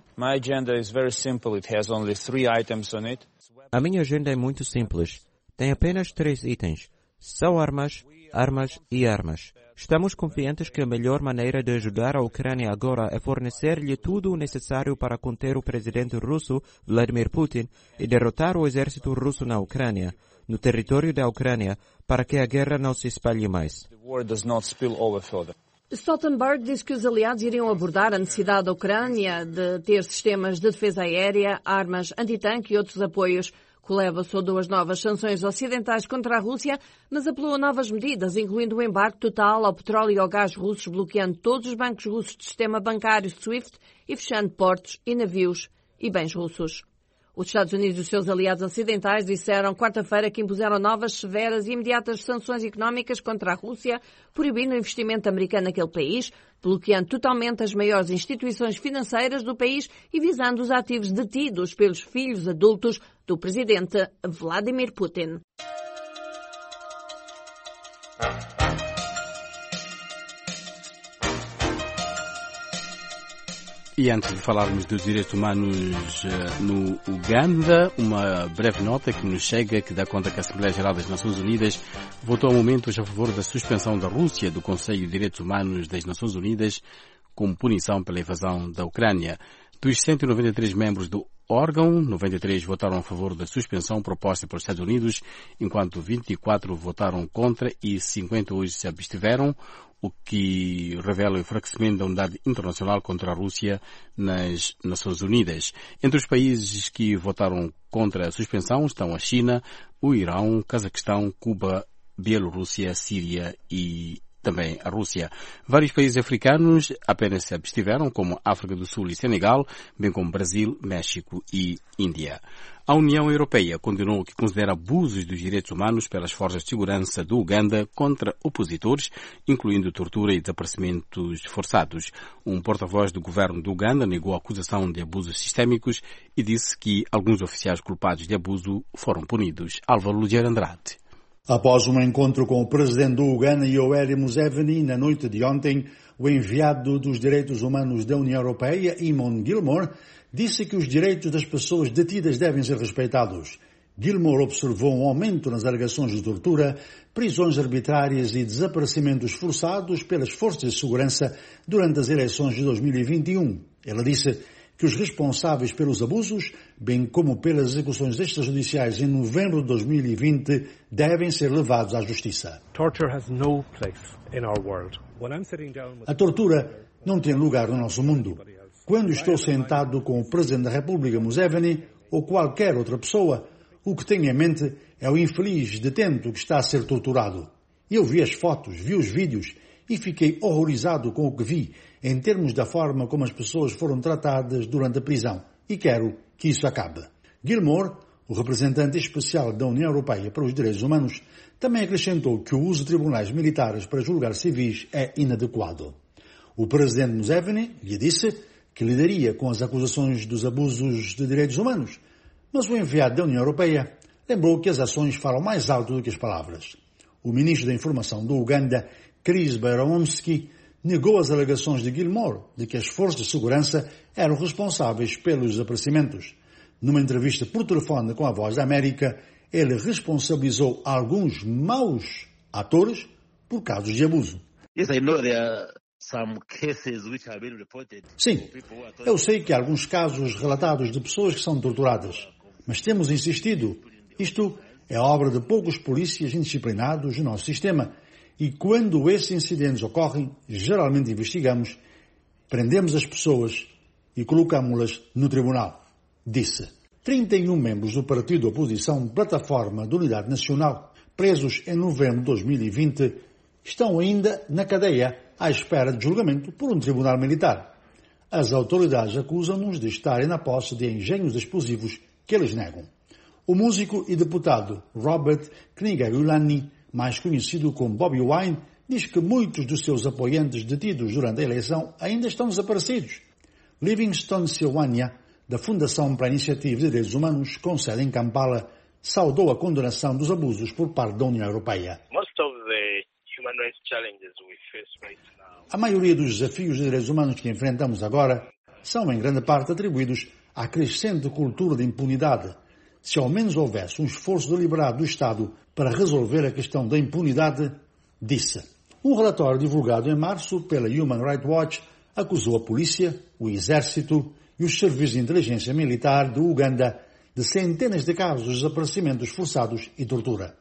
A minha agenda é muito simples. Tem apenas três itens. São armas, armas e armas. Estamos confiantes que a melhor maneira de ajudar a Ucrânia agora é fornecer-lhe tudo o necessário para conter o presidente russo, Vladimir Putin, e derrotar o exército russo na Ucrânia, no território da Ucrânia, para que a guerra não se espalhe mais. Stoltenberg disse que os aliados iriam abordar a necessidade da Ucrânia de ter sistemas de defesa aérea, armas antitanque e outros apoios. Kuleba saudou as novas sanções ocidentais contra a Rússia, mas apelou a novas medidas, incluindo o embargo total ao petróleo e ao gás russos, bloqueando todos os bancos russos do sistema bancário SWIFT e fechando portos e navios e bens russos. Os Estados Unidos e os seus aliados ocidentais disseram quarta-feira que impuseram novas, severas e imediatas sanções económicas contra a Rússia, proibindo o investimento americano naquele país, bloqueando totalmente as maiores instituições financeiras do país e visando os ativos detidos pelos filhos adultos do presidente Vladimir Putin. E antes de falarmos dos direitos humanos uh, no Uganda, uma breve nota que nos chega que dá conta que a Assembleia Geral das Nações Unidas votou há momentos a favor da suspensão da Rússia do Conselho de Direitos Humanos das Nações Unidas como punição pela invasão da Ucrânia. Dos cento e noventa e três membros do órgão, noventa e três votaram a favor da suspensão proposta pelos Estados Unidos, enquanto vinte e quatro votaram contra e cinquenta e oito se abstiveram. o que revela o enfraquecimento da unidade internacional contra a Rússia nas Nações Unidas. Entre os países que votaram contra a suspensão estão a China, o Irão, Cazaquistão, Cuba, Bielorrússia, Síria e também a Rússia. Vários países africanos apenas se abstiveram, como África do Sul e Senegal, bem como Brasil, México e Índia. A União Europeia condenou o que considera abusos dos direitos humanos pelas forças de segurança do Uganda contra opositores, incluindo tortura e desaparecimentos forçados. Um porta-voz do governo do Uganda negou a acusação de abusos sistémicos e disse que alguns oficiais culpados de abuso foram punidos. Álvaro Ludier Andrade. Após um encontro com o presidente do Uganda, Yoweri Museveni, na noite de ontem, o enviado dos direitos humanos da União Europeia, Eamon Gilmore, disse que os direitos das pessoas detidas devem ser respeitados. Gilmore observou um aumento nas alegações de tortura, prisões arbitrárias e desaparecimentos forçados pelas forças de segurança durante as eleições de dois mil e vinte e um. Ela disse que os responsáveis pelos abusos, bem como pelas execuções extrajudiciais em novembro de dois mil e vinte, devem ser levados à justiça. A tortura não tem lugar no nosso mundo. Quando estou sentado com o Presidente da República, Museveni, ou qualquer outra pessoa, o que tenho em mente é o infeliz detento que está a ser torturado. Eu vi as fotos, vi os vídeos e fiquei horrorizado com o que vi em termos da forma como as pessoas foram tratadas durante a prisão, e quero que isso acabe. Gilmore, o representante especial da União Europeia para os Direitos Humanos, também acrescentou que o uso de tribunais militares para julgar civis é inadequado. O presidente Museveni lhe disse que lidaria com as acusações dos abusos de direitos humanos, mas o enviado da União Europeia lembrou que as ações falam mais alto do que as palavras. O ministro da Informação do Uganda, Chris Baromsky, negou as alegações de Gilmore de que as forças de segurança eram responsáveis pelos desaparecimentos. Numa entrevista por telefone com a Voz da América, ele responsabilizou alguns maus atores por casos de abuso. Yes, I know there are some cases which have been reported. Sim, eu sei que há alguns casos relatados de pessoas que são torturadas, mas temos insistido. Isto é obra de poucos polícias indisciplinados no nosso sistema. E quando esses incidentes ocorrem, geralmente investigamos, prendemos as pessoas e colocamos-las no tribunal, disse. trinta e um membros do partido da oposição Plataforma de Unidade Nacional, presos em novembro de dois mil e vinte, estão ainda na cadeia à espera de julgamento por um tribunal militar. As autoridades acusam-nos de estarem na posse de engenhos explosivos que eles negam. O músico e deputado Robert Knigarulani, mais conhecido como Bobi Wine, diz que muitos dos seus apoiantes detidos durante a eleição ainda estão desaparecidos. Livingstone Silwania, da Fundação para a Iniciativa de Direitos Humanos, com sede em Kampala, saudou a condenação dos abusos por parte da União Europeia. A maioria dos desafios de direitos humanos que enfrentamos agora são, em grande parte, atribuídos à crescente cultura de impunidade. Se ao menos houvesse um esforço deliberado do Estado para resolver a questão da impunidade, disse. Um relatório divulgado em março pela Human Rights Watch acusou a polícia, o exército e os serviços de inteligência militar do Uganda de centenas de casos de desaparecimentos forçados e tortura.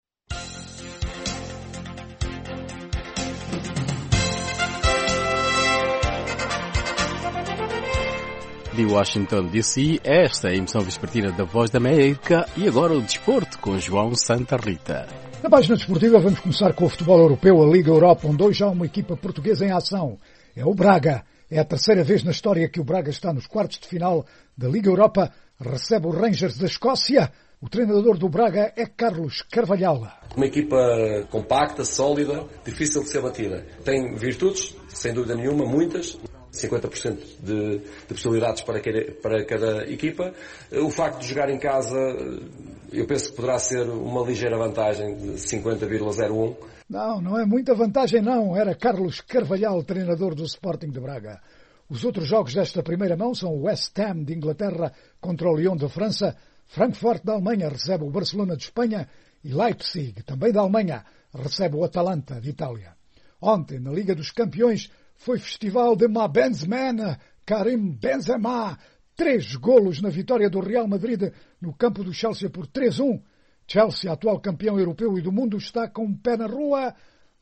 De Washington, D C, esta é a emissão vespertina da Voz da América e agora o desporto com João Santa Rita. Na página desportiva vamos começar com o futebol europeu, a Liga Europa, onde hoje há uma equipa portuguesa em ação. É o Braga. É a terceira vez na história que o Braga está nos quartos de final da Liga Europa, recebe o Rangers da Escócia. O treinador do Braga é Carlos Carvalhal. Uma equipa compacta, sólida, difícil de ser batida. Tem virtudes, sem dúvida nenhuma, muitas. cinquenta por cento de, de possibilidades para cada, para cada equipa. O facto de jogar em casa, eu penso que poderá ser uma ligeira vantagem de cinquenta vírgula zero um. Não, não é muita vantagem não. Era Carlos Carvalhal, treinador do Sporting de Braga. Os outros jogos desta primeira mão são o West Ham de Inglaterra contra o Lyon de França, Frankfurt da Alemanha recebe o Barcelona de Espanha e Leipzig, também da Alemanha, recebe o Atalanta de Itália. Ontem, na Liga dos Campeões, foi festival de Ma Benzema, Karim Benzema. Três golos na vitória do Real Madrid no campo do Chelsea por três a um. Chelsea, atual campeão europeu e do mundo, está com um pé na rua.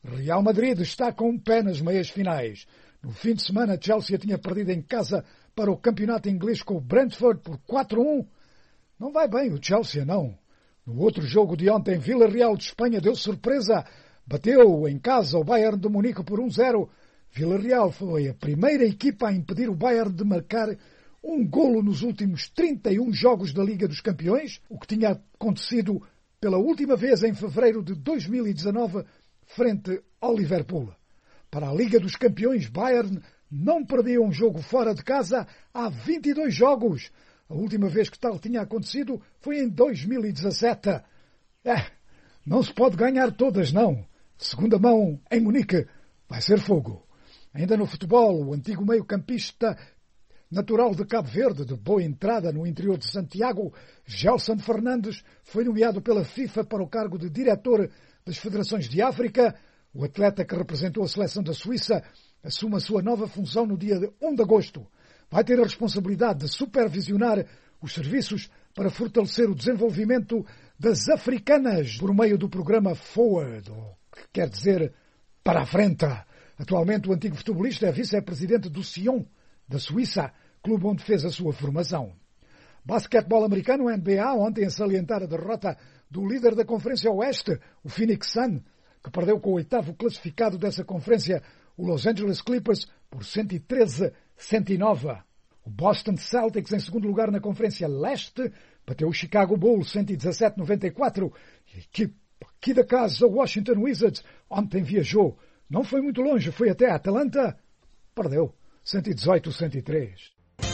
Real Madrid está com um pé nas meias finais. No fim de semana, Chelsea tinha perdido em casa para o campeonato inglês com o Brentford por quatro a um. Não vai bem o Chelsea, não. No outro jogo de ontem, Villarreal de Espanha deu surpresa. Bateu em casa o Bayern de Munique por um a zero. Villarreal foi a primeira equipa a impedir o Bayern de marcar um golo nos últimos trinta e um jogos da Liga dos Campeões, o que tinha acontecido pela última vez em fevereiro de dois mil e dezanove, frente ao Liverpool. Para a Liga dos Campeões, Bayern não perdia um jogo fora de casa há vinte e dois jogos. A última vez que tal tinha acontecido foi em dois mil e dezassete. É, não se pode ganhar todas, não. Segunda mão em Munique vai ser fogo. Ainda no futebol, o antigo meio-campista natural de Cabo Verde, de boa entrada no interior de Santiago, Gelson Fernandes, foi nomeado pela FIFA para o cargo de diretor das Federações de África. O atleta que representou a seleção da Suíça assume a sua nova função no dia de um de agosto. Vai ter a responsabilidade de supervisionar os serviços para fortalecer o desenvolvimento das africanas por meio do programa Forward, que quer dizer para a frente. Atualmente, o antigo futebolista é vice-presidente do Sion, da Suíça, clube onde fez a sua formação. Basquetebol americano, N B A, ontem a salientar a derrota do líder da Conferência Oeste, o Phoenix Sun, que perdeu com o oitavo classificado dessa conferência, o Los Angeles Clippers, por cento e treze a cento e nove. O Boston Celtics, em segundo lugar na Conferência Leste, bateu o Chicago Bulls cento e dezassete a noventa e quatro. E a equipe aqui da casa, o Washington Wizards, ontem viajou. Não foi muito longe, foi até a Atlanta. Perdeu cento e dezoito a cento e três.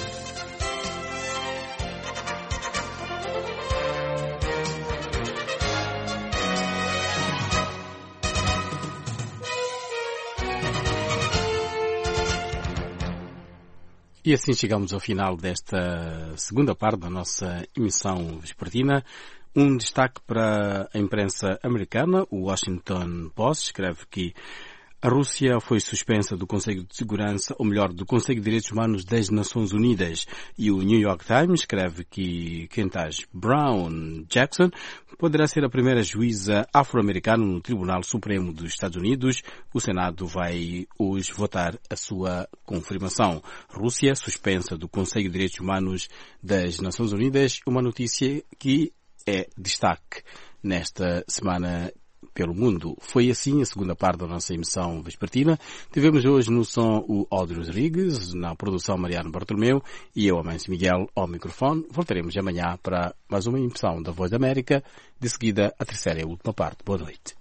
E assim chegamos ao final desta segunda parte da nossa emissão vespertina. Um destaque para a imprensa americana. O Washington Post escreve que a Rússia foi suspensa do Conselho de Segurança, ou melhor, do Conselho de Direitos Humanos das Nações Unidas. E o New York Times escreve que Ketanji Brown Jackson poderá ser a primeira juíza afro-americana no Tribunal Supremo dos Estados Unidos. O Senado vai hoje votar a sua confirmação. Rússia suspensa do Conselho de Direitos Humanos das Nações Unidas. Uma notícia que é destaque nesta semana pelo mundo. Foi assim a segunda parte da nossa emissão vespertina. Tivemos hoje no som o Audrey Rodrigues, na produção Mariano Bartolomeu e eu, Amâncio Miguel, ao microfone. Voltaremos amanhã para mais uma emissão da Voz da América. De seguida, a terceira e a última parte. Boa noite.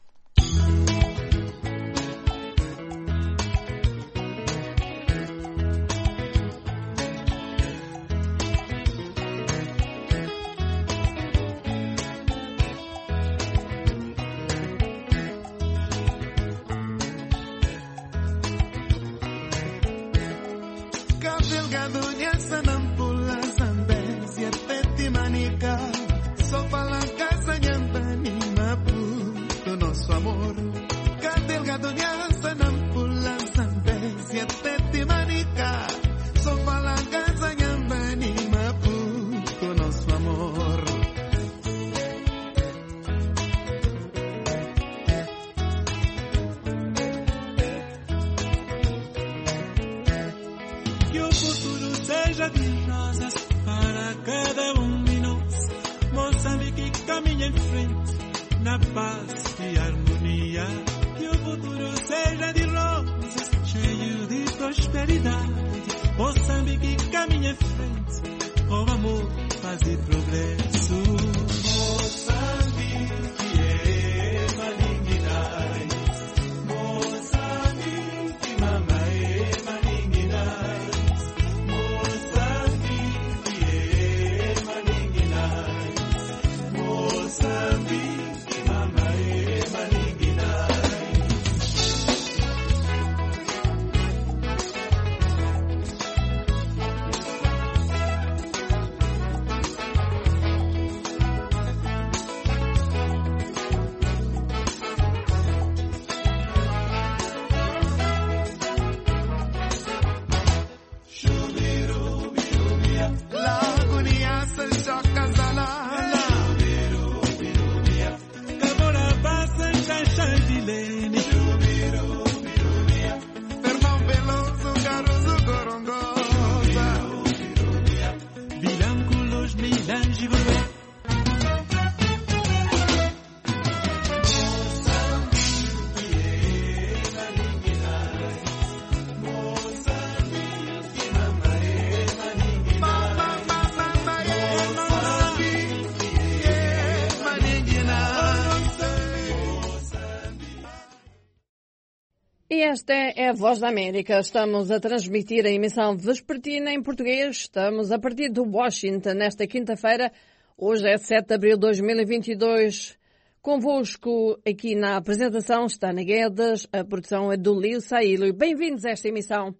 E esta é a Voz da América. Estamos a transmitir a emissão vespertina em português. Estamos a partir de Washington nesta quinta-feira. Hoje é sete de abril de dois mil e vinte e dois. Convosco aqui na apresentação está Ana Guedes. A produção é do Lio Saílio. Bem-vindos a esta emissão.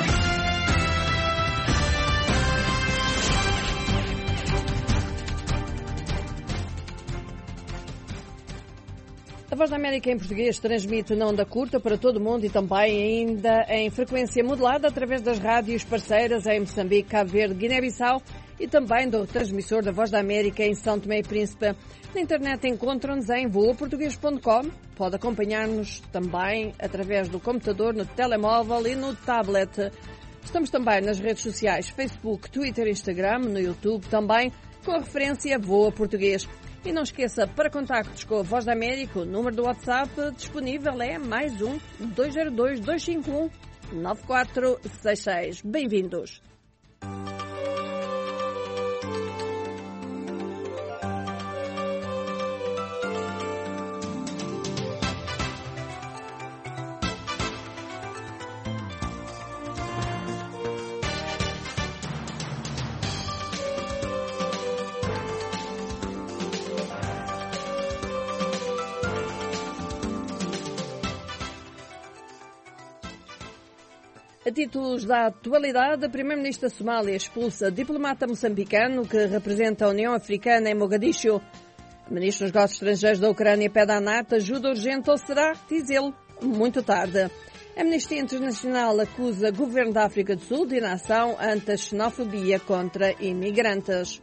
A Voz da América em português transmite na onda curta para todo o mundo e também ainda em frequência modulada através das rádios parceiras em Moçambique, Cabo Verde, Guiné-Bissau e também do transmissor da Voz da América em São Tomé e Príncipe. Na internet encontram-nos em voa português ponto com. Pode acompanhar-nos também através do computador, no telemóvel e no tablet. Estamos também nas redes sociais Facebook, Twitter, Instagram, no YouTube também, com a referência Voa Português. E não esqueça, para contactos com a Voz da América, o número do WhatsApp disponível é mais um dois zero dois, dois cinco um, nove quatro seis seis. Bem-vindos! A títulos da atualidade, a Primeira-Ministra da Somália expulsa diplomata moçambicano que representa a União Africana em Mogadiscio. A Ministra dos Negócios Estrangeiros da Ucrânia pede à NATO ajuda urgente ou será, diz ele, muito tarde. A Amnistia Internacional acusa o governo da África do Sul de inação ante a xenofobia contra imigrantes.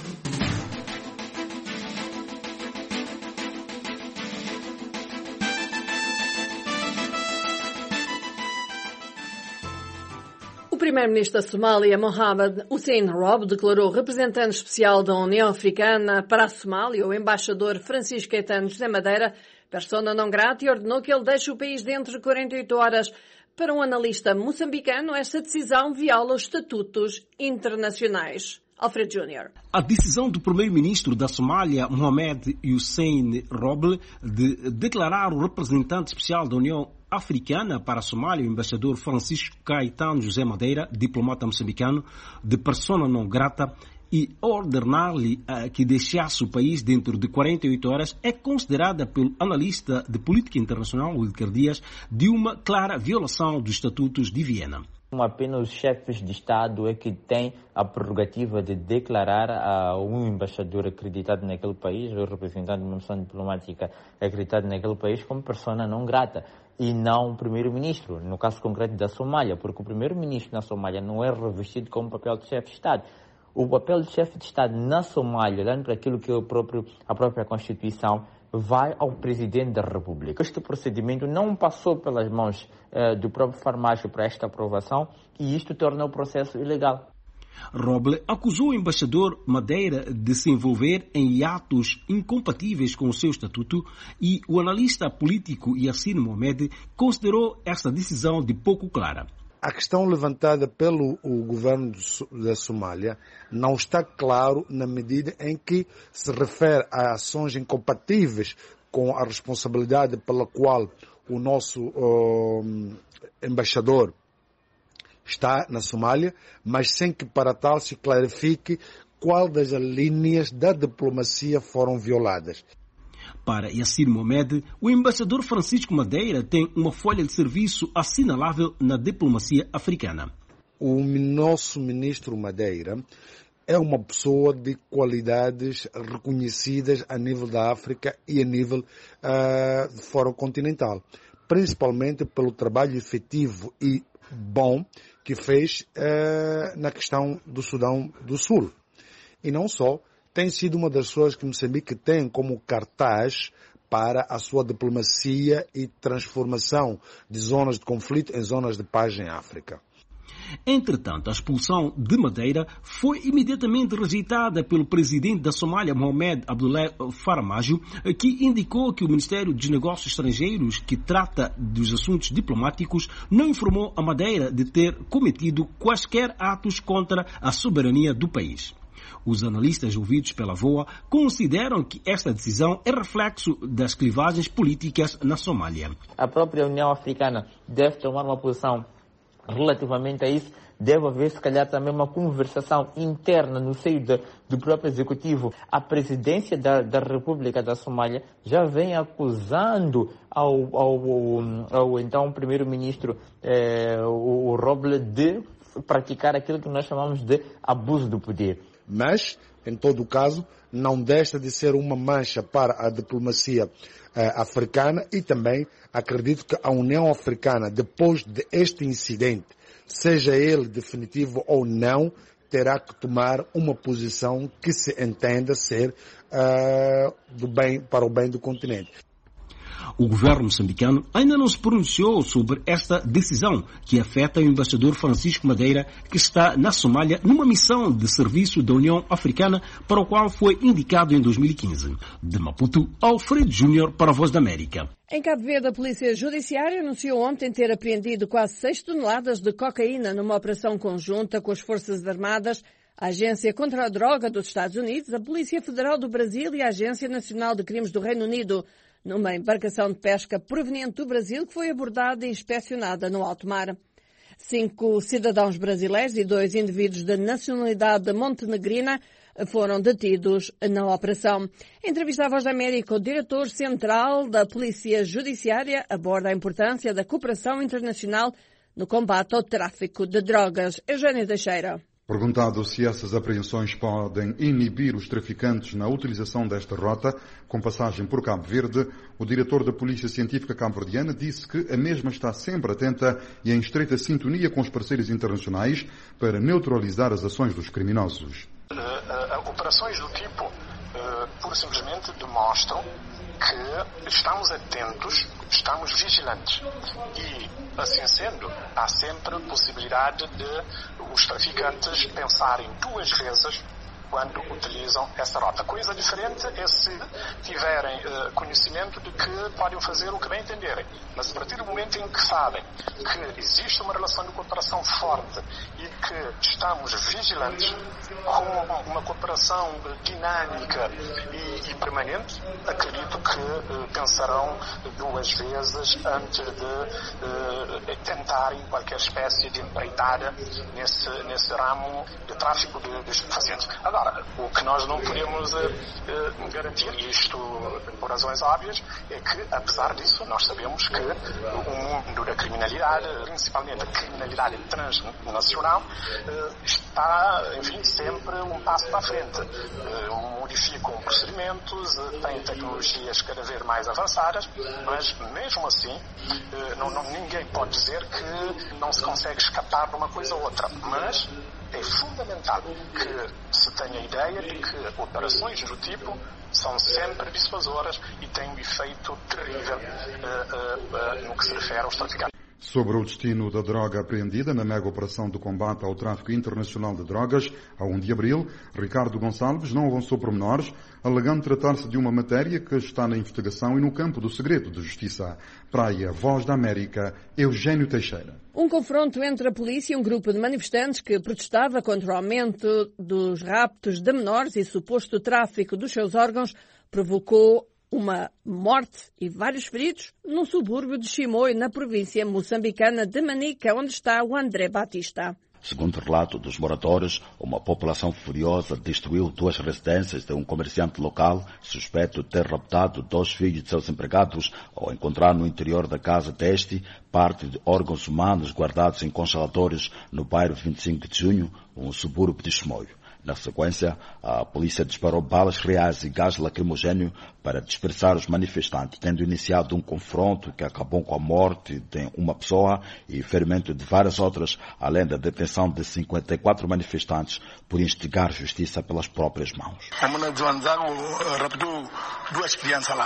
O primeiro-ministro da Somália, Mohamed Hussein Roble, declarou representante especial da União Africana para a Somália, o embaixador Francisco Caetano José Madeira, persona não grata, e ordenou que ele deixe o país dentro de quarenta e oito horas. Para um analista moçambicano, esta decisão viola os estatutos internacionais. Alfredo Júnior. A decisão do primeiro-ministro da Somália, Mohamed Hussein Roble, de declarar o representante especial da União Africana para a Somália, o embaixador Francisco Caetano José Madeira, diplomata moçambicano, de persona não grata, e ordenar-lhe uh, que deixasse o país dentro de quarenta e oito horas, é considerada pelo analista de política internacional, Wilker Dias, de uma clara violação dos estatutos de Viena. Apenas os chefes de Estado é que têm a prerrogativa de declarar a um embaixador acreditado naquele país, ou representante de uma missão diplomática acreditado naquele país, como persona não grata, e não o primeiro-ministro, no caso concreto da Somália, porque o primeiro-ministro na Somália não é revestido como papel de chefe de Estado. O papel de chefe de Estado na Somália, olhando para aquilo que é o próprio, a própria Constituição, vai ao Presidente da República. Este procedimento não passou pelas mãos uh, do próprio Farmácio para esta aprovação e isto torna o processo ilegal. Roble acusou o embaixador Madeira de se envolver em atos incompatíveis com o seu estatuto e o analista político Yassine Mohamed considerou esta decisão de pouco clara. A questão levantada pelo o governo da Somália não está claro na medida em que se refere a ações incompatíveis com a responsabilidade pela qual o nosso uh, embaixador está na Somália, mas sem que para tal se clarifique qual das linhas da diplomacia foram violadas. Para Yassine Mohamed, o embaixador Francisco Madeira tem uma folha de serviço assinalável na diplomacia africana. O nosso ministro Madeira é uma pessoa de qualidades reconhecidas a nível da África e a nível uh, de fora continental, principalmente pelo trabalho efetivo e bom que fez uh, na questão do Sudão do Sul. E não só, tem sido uma das pessoas que Moçambique tem como cartaz para a sua diplomacia e transformação de zonas de conflito em zonas de paz em África. Entretanto, a expulsão de Madeira foi imediatamente rejeitada pelo presidente da Somália, Mohamed Abdullahi Farmajo, que indicou que o Ministério dos Negócios Estrangeiros, que trata dos assuntos diplomáticos, não informou a Madeira de ter cometido quaisquer atos contra a soberania do país. Os analistas ouvidos pela V O A consideram que esta decisão é reflexo das clivagens políticas na Somália. A própria União Africana deve tomar uma posição relativamente a isso. Deve haver, se calhar, também uma conversação interna no seio de, do próprio Executivo. A presidência da, da República da Somália já vem acusando ao, ao, ao, ao então primeiro-ministro eh, o, o Roble de praticar aquilo que nós chamamos de abuso do poder. Mas, em todo o caso, não deixa de ser uma mancha para a diplomacia eh, africana e também acredito que a União Africana, depois deste incidente, seja ele definitivo ou não, terá que tomar uma posição que se entenda ser uh, do bem, para o bem do continente. O governo moçambicano ainda não se pronunciou sobre esta decisão que afeta o embaixador Francisco Madeira, que está na Somália numa missão de serviço da União Africana, para o qual foi indicado em dois mil e quinze. De Maputo, Alfredo Júnior para a Voz da América. Em Cabo Verde, a Polícia Judiciária anunciou ontem ter apreendido quase seis toneladas de cocaína numa operação conjunta com as Forças Armadas, a Agência contra a Droga dos Estados Unidos, a Polícia Federal do Brasil e a Agência Nacional de Crimes do Reino Unido, numa embarcação de pesca proveniente do Brasil que foi abordada e inspecionada no alto mar. Cinco cidadãos brasileiros e dois indivíduos de nacionalidade montenegrina foram detidos na operação. Em entrevista à Voz da América, o diretor central da Polícia Judiciária aborda a importância da cooperação internacional no combate ao tráfico de drogas. Eugênio Teixeira. Perguntado se essas apreensões podem inibir os traficantes na utilização desta rota, com passagem por Cabo Verde, o diretor da Polícia Científica cabo-verdiana disse que a mesma está sempre atenta e em estreita sintonia com os parceiros internacionais para neutralizar as ações dos criminosos. Uh, uh, operações do tipo, uh, pura e simplesmente, demonstram que estamos atentos, estamos vigilantes e, assim sendo, há sempre possibilidade de os traficantes pensarem duas vezes quando utilizam essa rota. Coisa diferente é se tiverem uh, conhecimento de que podem fazer o que bem entenderem. Mas a partir do momento em que sabem que existe uma relação de cooperação forte e que estamos vigilantes com uma cooperação dinâmica e, e permanente, acredito que uh, pensarão duas vezes antes de uh, tentarem qualquer espécie de empreitada nesse, nesse ramo de tráfico de, de estupefacientes. Agora, o que nós não podemos uh, uh, garantir, e isto por razões óbvias, é que, apesar disso, nós sabemos que o mundo da criminalidade, principalmente a criminalidade transnacional, uh, está, enfim, sempre um passo para a frente. Uh, modificam procedimentos, uh, têm tecnologias cada vez mais avançadas, mas, mesmo assim, uh, não, não, ninguém pode dizer que não se consegue escapar de uma coisa ou outra. Mas é fundamental que se tenha a ideia de que operações do tipo são sempre dissuasoras e têm um efeito terrível uh, uh, uh, no que se refere aos traficantes. Sobre o destino da droga apreendida na mega operação de combate ao tráfico internacional de drogas, a primeiro de abril, Ricardo Gonçalves não avançou pormenores, alegando tratar-se de uma matéria que está na investigação e no campo do segredo de justiça. Praia, Voz da América, Eugênio Teixeira. Um confronto entre a polícia e um grupo de manifestantes que protestava contra o aumento dos raptos de menores e suposto tráfico dos seus órgãos provocou uma morte e vários feridos num subúrbio de Chimoio, na província moçambicana de Manica, onde está o André Batista. Segundo o relato dos moradores, uma população furiosa destruiu duas residências de um comerciante local suspeito de ter raptado dois filhos de seus empregados ao encontrar no interior da casa deste parte de órgãos humanos guardados em congeladores no bairro vinte e cinco de junho, um subúrbio de Chimoio. Na sequência, a polícia disparou balas reais e gás lacrimogêneo para dispersar os manifestantes, tendo iniciado um confronto que acabou com a morte de uma pessoa e ferimento de várias outras, além da detenção de cinquenta e quatro manifestantes por instigar justiça pelas próprias mãos. A Mona Joanzago raptou duas crianças lá.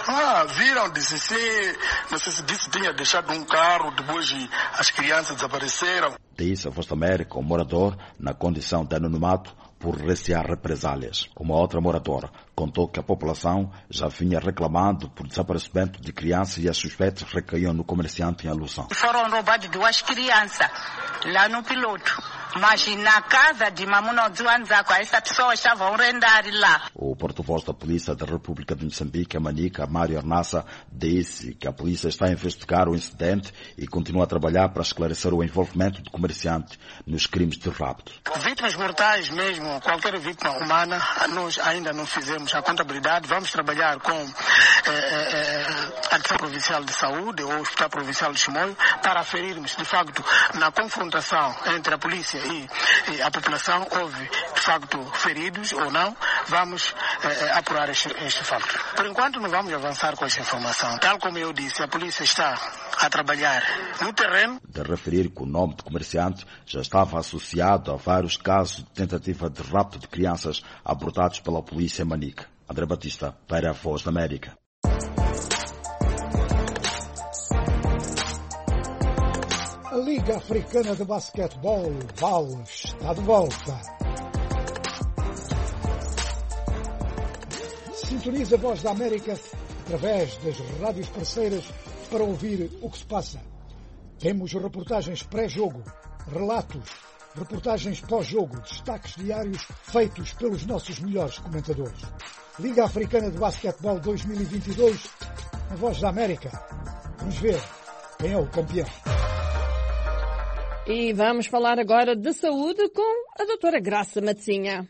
Ah, viram, disse sim, não sei se disse tinha deixado um carro, depois as crianças desapareceram. Disse a Voz da América, um morador na condição de anonimato por recear represálias. Uma outra moradora contou que a população já vinha reclamando por desaparecimento de crianças e as suspeitas recaíam no comerciante em alusão. Foram roubadas duas crianças lá no piloto. Mas na casa de Mamuno Zuanzako, essa pessoa estava a rendar lá. O porta-voz da Polícia da República de Moçambique, a Manica, Mário Arnassa, disse que a polícia está a investigar o incidente e continua a trabalhar para esclarecer o envolvimento do comerciante nos crimes de rapto. Vítimas mortais mesmo, qualquer vítima humana, nós ainda não fizemos a contabilidade. Vamos trabalhar com eh, eh, a Direção Provincial de Saúde ou o Hospital Provincial de Chimoio para aferirmos, de facto, na confrontação entre a polícia E, e a população, houve de facto feridos ou não, vamos eh, apurar este, este facto. Por enquanto não vamos avançar com esta informação. Tal como eu disse, a polícia está a trabalhar no terreno. De referir que o nome do comerciante já estava associado a vários casos de tentativa de rapto de crianças abordados pela polícia Manica. André Batista, para a Voz da América. A Liga Africana de Basquetebol, V A L, está de volta. Sintoniza a Voz da América através das rádios parceiras para ouvir o que se passa. Temos reportagens pré-jogo, relatos, reportagens pós-jogo, destaques diários feitos pelos nossos melhores comentadores. Liga Africana de Basquetebol dois mil e vinte e dois, a Voz da América. Vamos ver quem é o campeão. E vamos falar agora de saúde com a doutora Graça Matezinha.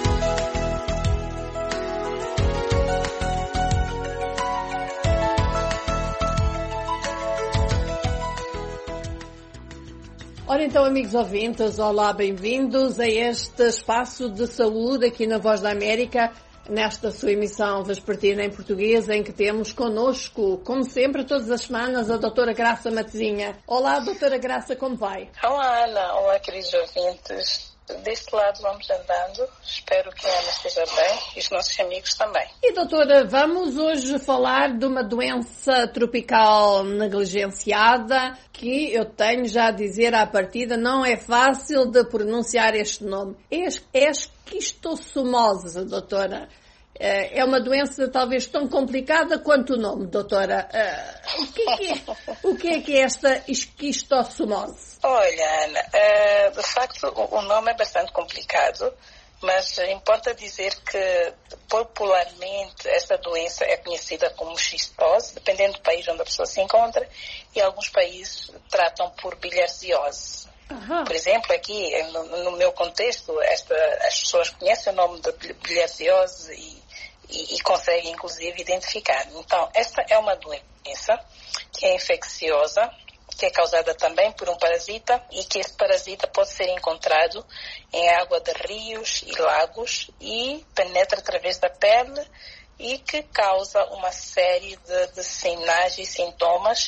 Ora então, amigos ouvintes, olá, bem-vindos a este espaço de saúde aqui na Voz da América, nesta sua emissão vespertina em português, em que temos connosco, como sempre, todas as semanas, a doutora Graça Matezinha. Olá, doutora Graça, como vai? Olá, Ana. Olá, queridos ouvintes. Deste lado vamos andando. Espero que a Ana esteja bem e os nossos amigos também. E, doutora, vamos hoje falar de uma doença tropical negligenciada que eu tenho já a dizer à partida, não é fácil de pronunciar este nome. É a esquistossomose, doutora. É uma doença talvez tão complicada quanto o nome, doutora. O que é que é, o que é, que é esta esquistossomose? Olha, Ana, de facto o nome é bastante complicado, mas importa dizer que popularmente esta doença é conhecida como xistose, dependendo do país onde a pessoa se encontra, e alguns países tratam por bilharziose. Uhum. Por exemplo, aqui no, no meu contexto, esta, as pessoas conhecem o nome de bilharziose e E, e consegue, inclusive, identificar. Então, esta é uma doença que é infecciosa, que é causada também por um parasita e que esse parasita pode ser encontrado em água de rios e lagos e penetra através da pele e que causa uma série de, de sinais e sintomas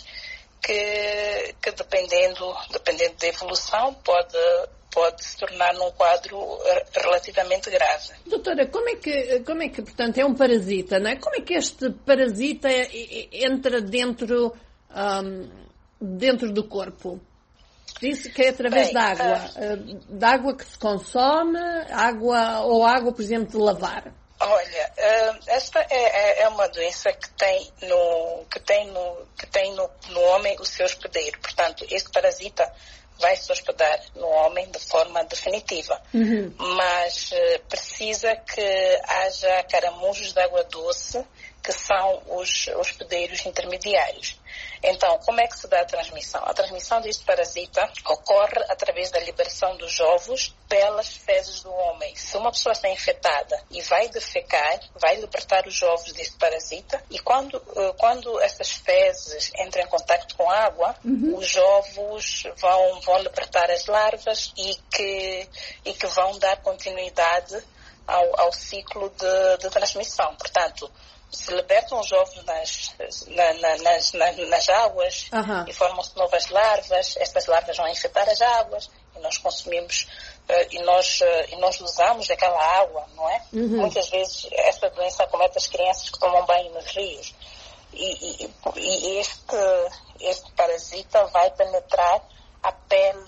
que, que dependendo, dependendo da evolução, pode... pode se tornar num quadro relativamente grave. Doutora, como é que, como é que, portanto, é um parasita, não é? Como é que este parasita entra dentro, um, dentro do corpo? Disse que é através Bem, da água. Uh... Da água que se consome, água ou água, por exemplo, de lavar? Olha, esta é, é uma doença que tem, no, que tem, no, que tem no, no homem o seu hospedeiro. Portanto, este parasita vai se hospedar no homem de forma definitiva. Uhum. Mas uh, precisa que haja caramujos de água doce, que são os hospedeiros intermediários. Então, como é que se dá a transmissão? A transmissão deste parasita ocorre através da liberação dos ovos pelas fezes do homem. Se uma pessoa está infectada e vai defecar, vai libertar os ovos deste parasita e quando, uh, quando essas fezes entram em contato com a água, uhum. os ovos vão, vão libertar as larvas e que, e que vão dar continuidade ao, ao ciclo de, de transmissão. Portanto, se libertam os ovos nas, na, na, nas, na, nas águas uhum. e formam-se novas larvas, estas larvas vão infectar as águas e nós consumimos uh, e, nós, uh, e nós usamos aquela água, não é? Uhum. Muitas vezes esta doença acomete as crianças que tomam banho nos rios. e, e, e este, este parasita vai penetrar a pele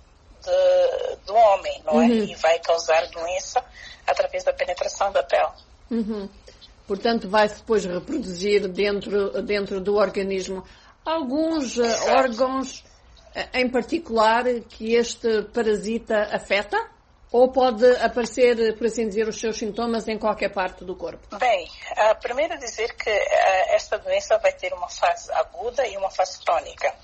de, do homem, não é? Uhum. E vai causar doença através da penetração da pele. Uhum. Portanto, vai-se depois reproduzir dentro, dentro do organismo. Alguns uh, órgãos uh, em particular que este parasita afeta? Ou pode aparecer, por assim dizer, os seus sintomas em qualquer parte do corpo? Bem, uh, primeiro dizer que uh, esta doença vai ter uma fase aguda e uma fase crônica.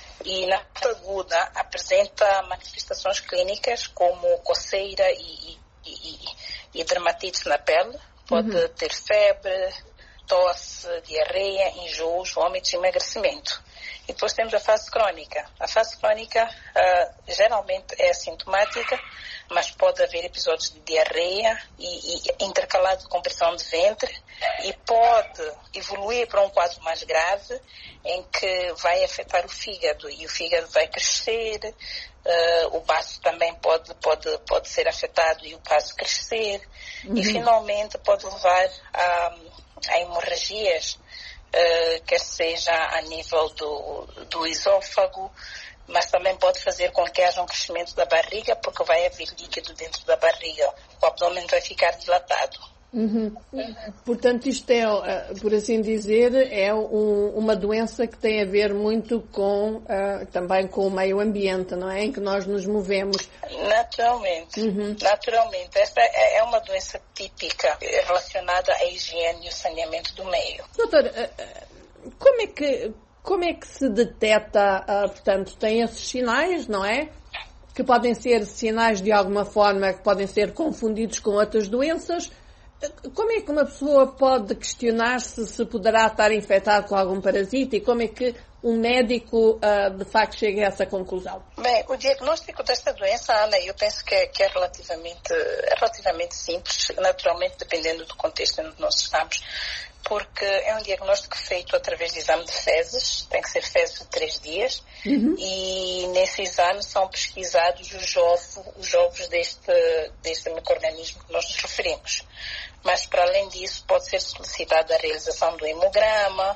E na fase aguda apresenta manifestações clínicas como coceira e, e, e, e dermatite na pele. Pode uhum. ter febre, tosse, diarreia, enjoos, vômitos e emagrecimento. E depois temos a fase crônica. A fase crônica uh, geralmente é assintomática, mas pode haver episódios de diarreia e, e intercalado com pressão de ventre, e pode evoluir para um quadro mais grave em que vai afetar o fígado, e o fígado vai crescer, uh, o baço também pode, pode, pode ser afetado e o baço crescer, uhum. e finalmente pode levar a, a hemorragias, uh, quer seja a nível do, do esôfago, mas também pode fazer com que haja um crescimento da barriga, porque vai haver líquido dentro da barriga, o abdômen vai ficar dilatado. Uhum. Portanto, isto é, por assim dizer, é um, uma doença que tem a ver muito com, uh, também com o meio ambiente, não é? Em que nós nos movemos. Naturalmente. Uhum. Naturalmente. Esta é, é uma doença típica relacionada à higiene e ao saneamento do meio. Doutor, uh, como é que, como é que se detecta, uh, portanto, tem esses sinais, não é? Que podem ser sinais de alguma forma, que podem ser confundidos com outras doenças. Como é que uma pessoa pode questionar-se se poderá estar infectado com algum parasita e como é que um médico uh, de facto chega a essa conclusão? Bem, o diagnóstico desta doença, Ana, eu penso que é, que é, relativamente, é relativamente simples, naturalmente dependendo do contexto onde nós estamos, porque é um diagnóstico feito através de exame de fezes, tem que ser fezes de três dias, uhum. e nesse exame são pesquisados os ovos, os ovos deste, deste micro-organismo que nós nos referimos. Mas, para além disso, pode ser solicitada a realização do hemograma,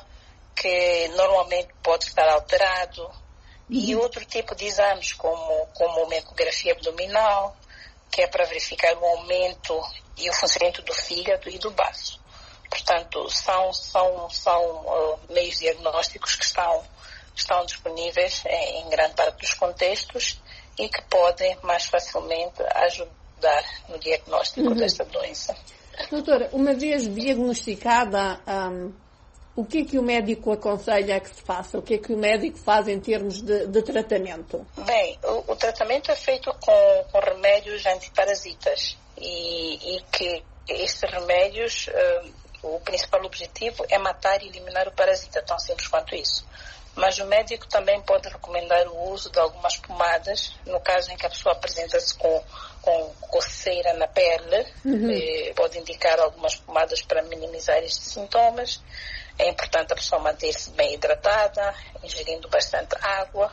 que normalmente pode estar alterado, uhum. e outro tipo de exames, como, como uma ecografia abdominal, que é para verificar o aumento e o funcionamento do fígado e do baço. Portanto, são, são, são uh, meios diagnósticos que estão, estão disponíveis em, em grande parte dos contextos e que podem mais facilmente ajudar no diagnóstico uhum. desta doença. Doutora, uma vez diagnosticada, um, o que é que o médico aconselha que se faça? O que é que o médico faz em termos de, de tratamento? Bem, o, o tratamento é feito com, com remédios antiparasitas e, e que estes remédios, uh, o principal objetivo é matar e eliminar o parasita, tão simples quanto isso. Mas o médico também pode recomendar o uso de algumas pomadas, no caso em que a pessoa apresenta-se com, com coceira na pele, uhum. eh, pode indicar algumas pomadas para minimizar estes sintomas. É importante a pessoa manter-se bem hidratada, ingerindo bastante água,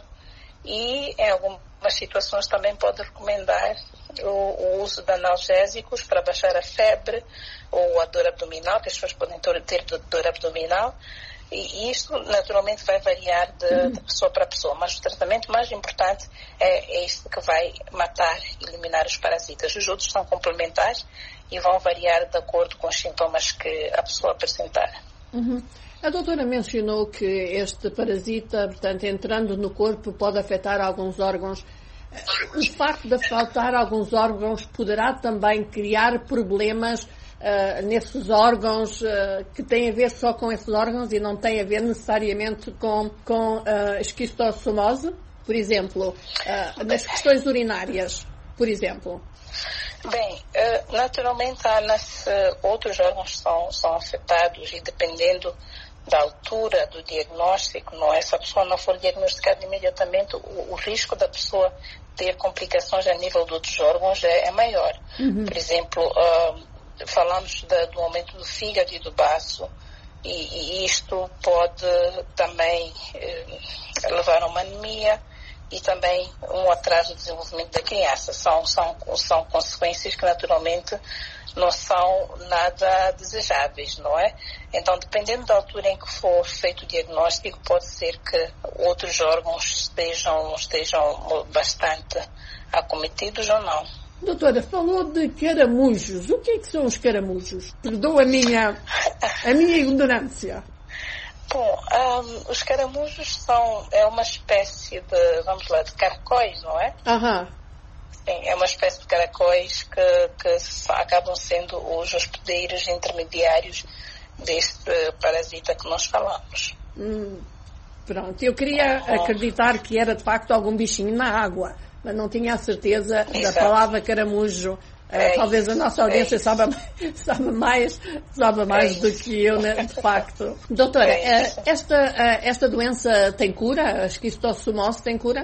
e em algumas situações também pode recomendar o, o uso de analgésicos para baixar a febre ou a dor abdominal, que as pessoas podem ter dor abdominal. E isto, naturalmente, vai variar de, de pessoa para pessoa, mas o tratamento mais importante é, é este que vai matar e eliminar os parasitas. Os outros são complementares e vão variar de acordo com os sintomas que a pessoa apresentar. Uhum. A doutora mencionou que este parasita, portanto, entrando no corpo, pode afetar alguns órgãos. O facto de afetar alguns órgãos poderá também criar problemas Uh, nesses órgãos uh, que têm a ver só com esses órgãos e não têm a ver necessariamente com, com uh, esquistossomose, por exemplo, uh, nas questões urinárias, por exemplo? Bem, uh, naturalmente há nas, uh, outros órgãos são, são afetados e dependendo da altura do diagnóstico, não é? Se a pessoa não for diagnosticada imediatamente, o, o risco da pessoa ter complicações a nível de outros órgãos é, é maior. Uhum. Por exemplo, uh, falamos da, do aumento do fígado e do baço e, e isto pode também eh, levar a uma anemia e também um atraso no desenvolvimento da criança. São, são, são consequências que naturalmente não são nada desejáveis, não é? Então, dependendo da altura em que for feito o diagnóstico, pode ser que outros órgãos estejam, estejam bastante acometidos ou não. Doutora, falou de caramujos. O que é que são os caramujos? Perdoa a minha, a minha ignorância. Bom, um, os caramujos são, é uma espécie de, vamos lá, de caracóis, não é? Aham. Sim, é uma espécie de caracóis que, que acabam sendo os hospedeiros intermediários deste parasita que nós falamos. Hum, pronto, eu queria uhum. acreditar que era de facto algum bichinho na água, mas não tinha a certeza Exato. Da palavra caramujo. É, talvez a nossa audiência é saiba, saiba mais, saiba mais é do que eu, né, de facto. Doutora, é esta, esta doença tem cura? A esquistossomose tem cura?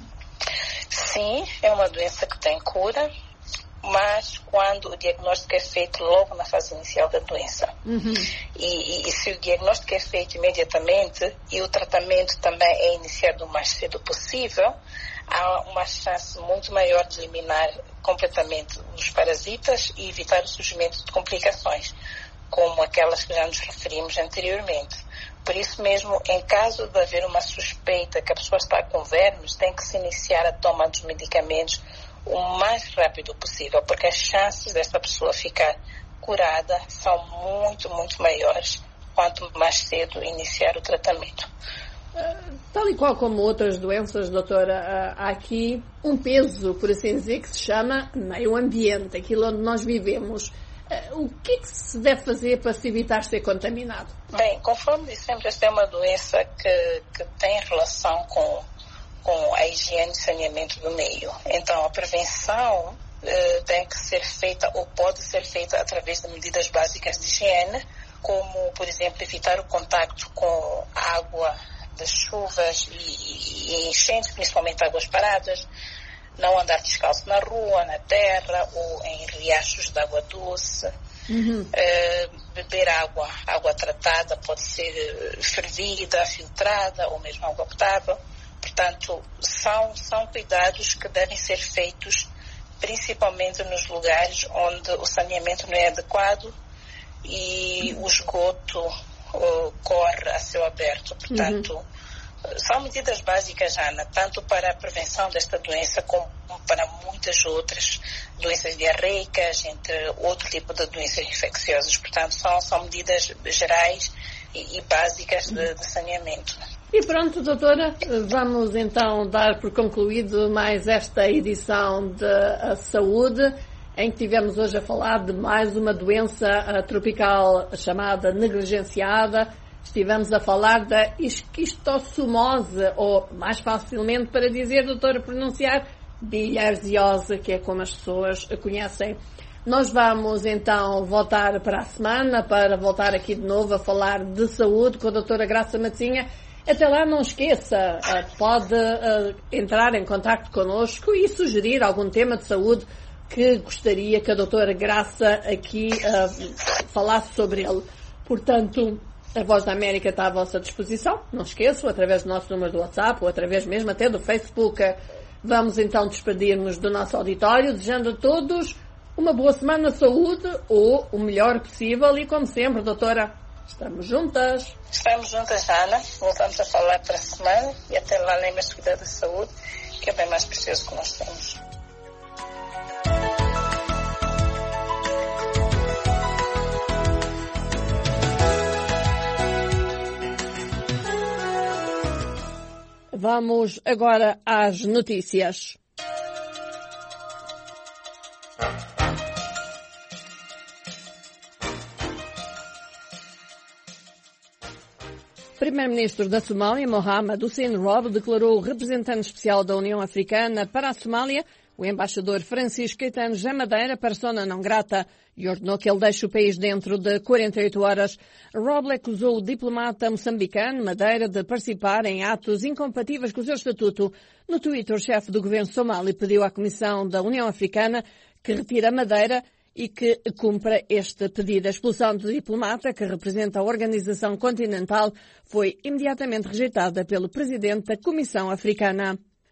Sim, é uma doença que tem cura, mas quando o diagnóstico é feito logo na fase inicial da doença. Uhum. E, e, e se o diagnóstico é feito imediatamente e o tratamento também é iniciado o mais cedo possível, há uma chance muito maior de eliminar completamente os parasitas e evitar o surgimento de complicações, como aquelas que já nos referimos anteriormente. Por isso mesmo, em caso de haver uma suspeita que a pessoa está com vermes, tem que se iniciar a toma dos medicamentos o mais rápido possível, porque as chances desta pessoa ficar curada são muito, muito maiores quanto mais cedo iniciar o tratamento. Tal e qual como outras doenças, doutora, há aqui um peso, por assim dizer, que se chama meio ambiente, aquilo onde nós vivemos. O que é que se deve fazer para se evitar ser contaminado? Bem, conforme dissemos, esta é uma doença que, que tem relação com, com a higiene e saneamento do meio. Então, a prevenção eh, tem que ser feita ou pode ser feita através de medidas básicas de higiene, como, por exemplo, evitar o contacto com água das chuvas e, e enchentes, principalmente águas paradas, não andar descalço na rua, na terra ou em riachos de água doce, uhum. uh, beber água, água tratada, pode ser fervida, filtrada ou mesmo água potável. Portanto, são, são cuidados que devem ser feitos principalmente nos lugares onde o saneamento não é adequado e uhum. o esgoto uh, corre a céu aberto. Portanto, uhum. São medidas básicas, Ana, tanto para a prevenção desta doença como para muitas outras doenças diarreicas, entre outro tipo de doenças infecciosas. Portanto, são, são medidas gerais e, e básicas de, de saneamento. E pronto, doutora, vamos então dar por concluído mais esta edição de Saúde, em que tivemos hoje a falar de mais uma doença tropical chamada negligenciada. Estivemos a falar da esquistossomose, ou mais facilmente para dizer, doutora, pronunciar, bilharziose, que é como as pessoas a conhecem. Nós vamos então voltar para a semana, para voltar aqui de novo a falar de saúde com a doutora Graça Matosinha. Até lá, não esqueça, pode entrar em contacto connosco e sugerir algum tema de saúde que gostaria que a doutora Graça aqui falasse sobre ele. Portanto, a Voz da América está à vossa disposição, não esqueçam, através do nosso número do WhatsApp ou através mesmo até do Facebook. Vamos então despedir-nos do nosso auditório, desejando a todos uma boa semana de saúde ou o melhor possível e, como sempre, doutora, estamos juntas. Estamos juntas, Ana. Voltamos a falar para a semana e até lá lembre-se de cuidar da saúde, que é bem mais precioso que nós temos. Vamos agora às notícias. Primeiro-Ministro da Somália, Mohamed Hussein Roble, declarou o representante especial da União Africana para a Somália, o embaixador Francisco Caetano José Madeira, persona não grata, e ordenou que ele deixe o país dentro de quarenta e oito horas. Roble acusou o diplomata moçambicano Madeira de participar em atos incompatíveis com o seu estatuto. No Twitter, o chefe do governo somali pediu à Comissão da União Africana que retire a Madeira e que cumpra este pedido. A expulsão do diplomata, que representa a Organização Continental, foi imediatamente rejeitada pelo presidente da Comissão Africana.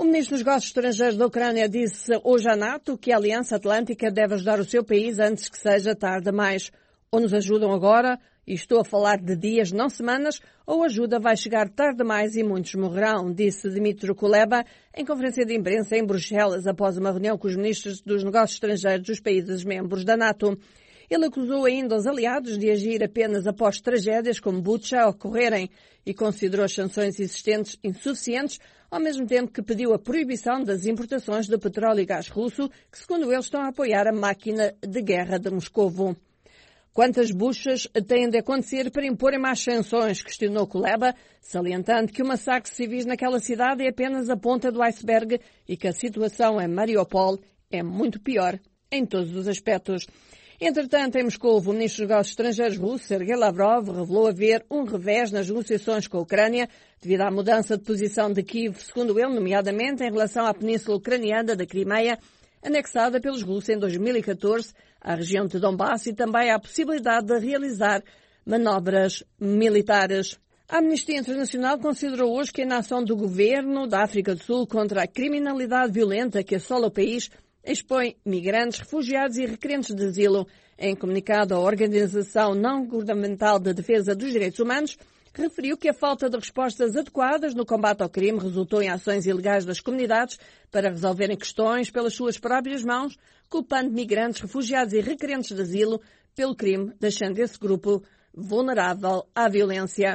O ministro dos Negócios Estrangeiros da Ucrânia disse hoje à NATO que a Aliança Atlântica deve ajudar o seu país antes que seja tarde demais. Ou nos ajudam agora, e estou a falar de dias, não semanas, ou a ajuda vai chegar tarde demais e muitos morrerão, disse Dmytro Kuleba em conferência de imprensa em Bruxelas após uma reunião com os ministros dos Negócios Estrangeiros dos países membros da NATO. Ele acusou ainda os aliados de agir apenas após tragédias como Bucha ocorrerem e considerou as sanções existentes insuficientes, ao mesmo tempo que pediu a proibição das importações de petróleo e gás russo, que segundo ele estão a apoiar a máquina de guerra de Moscovo. Quantas buchas têm de acontecer para imporem mais sanções? Questionou Kuleba, salientando que o massacre de civis naquela cidade é apenas a ponta do iceberg e que a situação em Mariupol é muito pior em todos os aspectos. Entretanto, em Moscou, o ministro dos Negócios Estrangeiros russo, Sergei Lavrov, revelou haver um revés nas negociações com a Ucrânia devido à mudança de posição de Kiev, segundo ele, nomeadamente em relação à península ucraniana da Crimeia, anexada pelos russos em dois mil e catorze, à região de Donbass e também à possibilidade de realizar manobras militares. A Amnistia Internacional considerou hoje que a inação do governo da África do Sul contra a criminalidade violenta que assola o país expõe migrantes, refugiados e requerentes de asilo. Em comunicado, a Organização Não Governamental de Defesa dos Direitos Humanos referiu que a falta de respostas adequadas no combate ao crime resultou em ações ilegais das comunidades para resolverem questões pelas suas próprias mãos, culpando migrantes, refugiados e requerentes de asilo pelo crime, deixando esse grupo vulnerável à violência.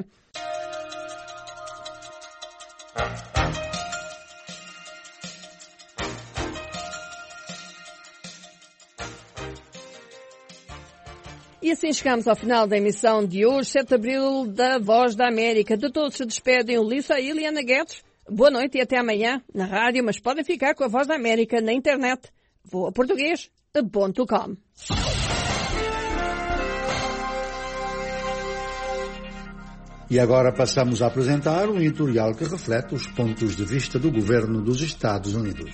E assim chegamos ao final da emissão de hoje, sete de abril, da Voz da América. De todos se despedem o Lissa e Eliana Guedes. Boa noite e até amanhã na rádio, mas podem ficar com a Voz da América na internet. voa português ponto com. E agora passamos a apresentar um editorial que reflete os pontos de vista do governo dos Estados Unidos.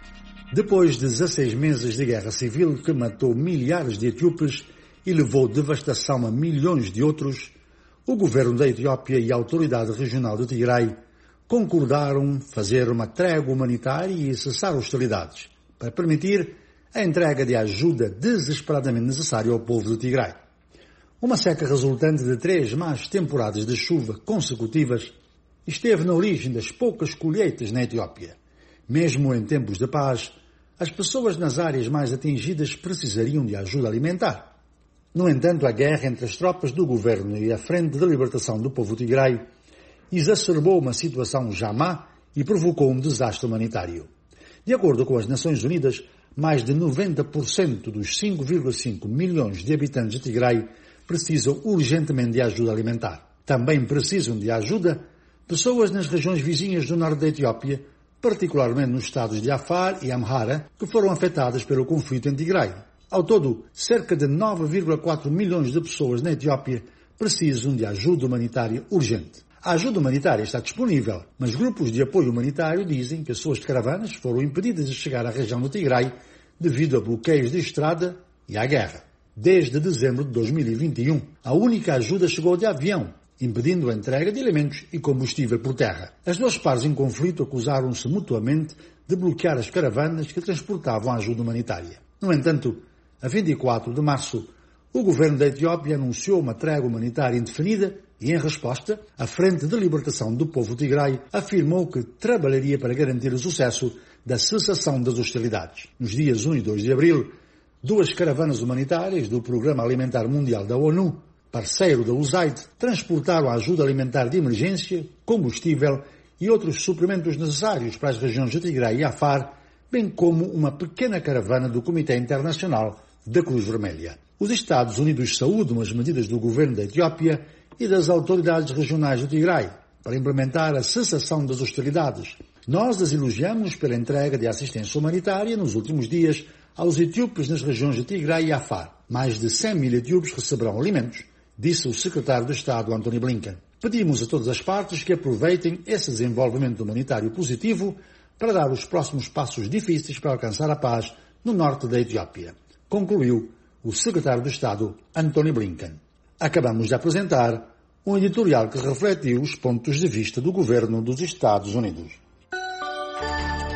Depois de dezasseis meses de guerra civil que matou milhares de etíopes e levou devastação a milhões de outros, o governo da Etiópia e a autoridade regional de Tigray concordaram fazer uma trégua humanitária e cessar hostilidades, para permitir a entrega de ajuda desesperadamente necessária ao povo de Tigray. Uma seca resultante de três más temporadas de chuva consecutivas esteve na origem das poucas colheitas na Etiópia. Mesmo em tempos de paz, as pessoas nas áreas mais atingidas precisariam de ajuda alimentar. No entanto, a guerra entre as tropas do governo e a Frente de Libertação do Povo Tigray exacerbou uma situação já má e provocou um desastre humanitário. De acordo com as Nações Unidas, mais de noventa por cento dos cinco vírgula cinco milhões de habitantes de Tigray precisam urgentemente de ajuda alimentar. Também precisam de ajuda pessoas nas regiões vizinhas do norte da Etiópia, particularmente nos estados de Afar e Amhara, que foram afetadas pelo conflito em Tigray. Ao todo, cerca de nove vírgula quatro milhões de pessoas na Etiópia precisam de ajuda humanitária urgente. A ajuda humanitária está disponível, mas grupos de apoio humanitário dizem que as suas caravanas foram impedidas de chegar à região do Tigray devido a bloqueios de estrada e à guerra. Desde dezembro de dois mil e vinte e um, a única ajuda chegou de avião, impedindo a entrega de alimentos e combustível por terra. As duas partes em conflito acusaram-se mutuamente de bloquear as caravanas que transportavam a ajuda humanitária. No entanto, a vinte e quatro de março, o governo da Etiópia anunciou uma trégua humanitária indefinida e, em resposta, a Frente de Libertação do Povo Tigray afirmou que trabalharia para garantir o sucesso da cessação das hostilidades. Nos dias um e dois de abril, duas caravanas humanitárias do Programa Alimentar Mundial da ONU, parceiro da U S A I D, transportaram a ajuda alimentar de emergência, combustível e outros suprimentos necessários para as regiões de Tigray e Afar, bem como uma pequena caravana do Comitê Internacional da Cruz Vermelha. Os Estados Unidos saúdam as medidas do governo da Etiópia e das autoridades regionais do Tigray para implementar a cessação das hostilidades. Nós as elogiamos pela entrega de assistência humanitária nos últimos dias aos etíopes nas regiões de Tigray e Afar. Mais de cem mil etíopes receberão alimentos, disse o secretário de Estado Antony Blinken. Pedimos a todas as partes que aproveitem esse desenvolvimento humanitário positivo para dar os próximos passos difíceis para alcançar a paz no norte da Etiópia, concluiu o secretário de Estado Antony Blinken. Acabamos de apresentar um editorial que refletiu os pontos de vista do governo dos Estados Unidos.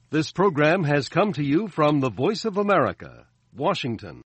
This program has come to you from the Voice of America, Washington.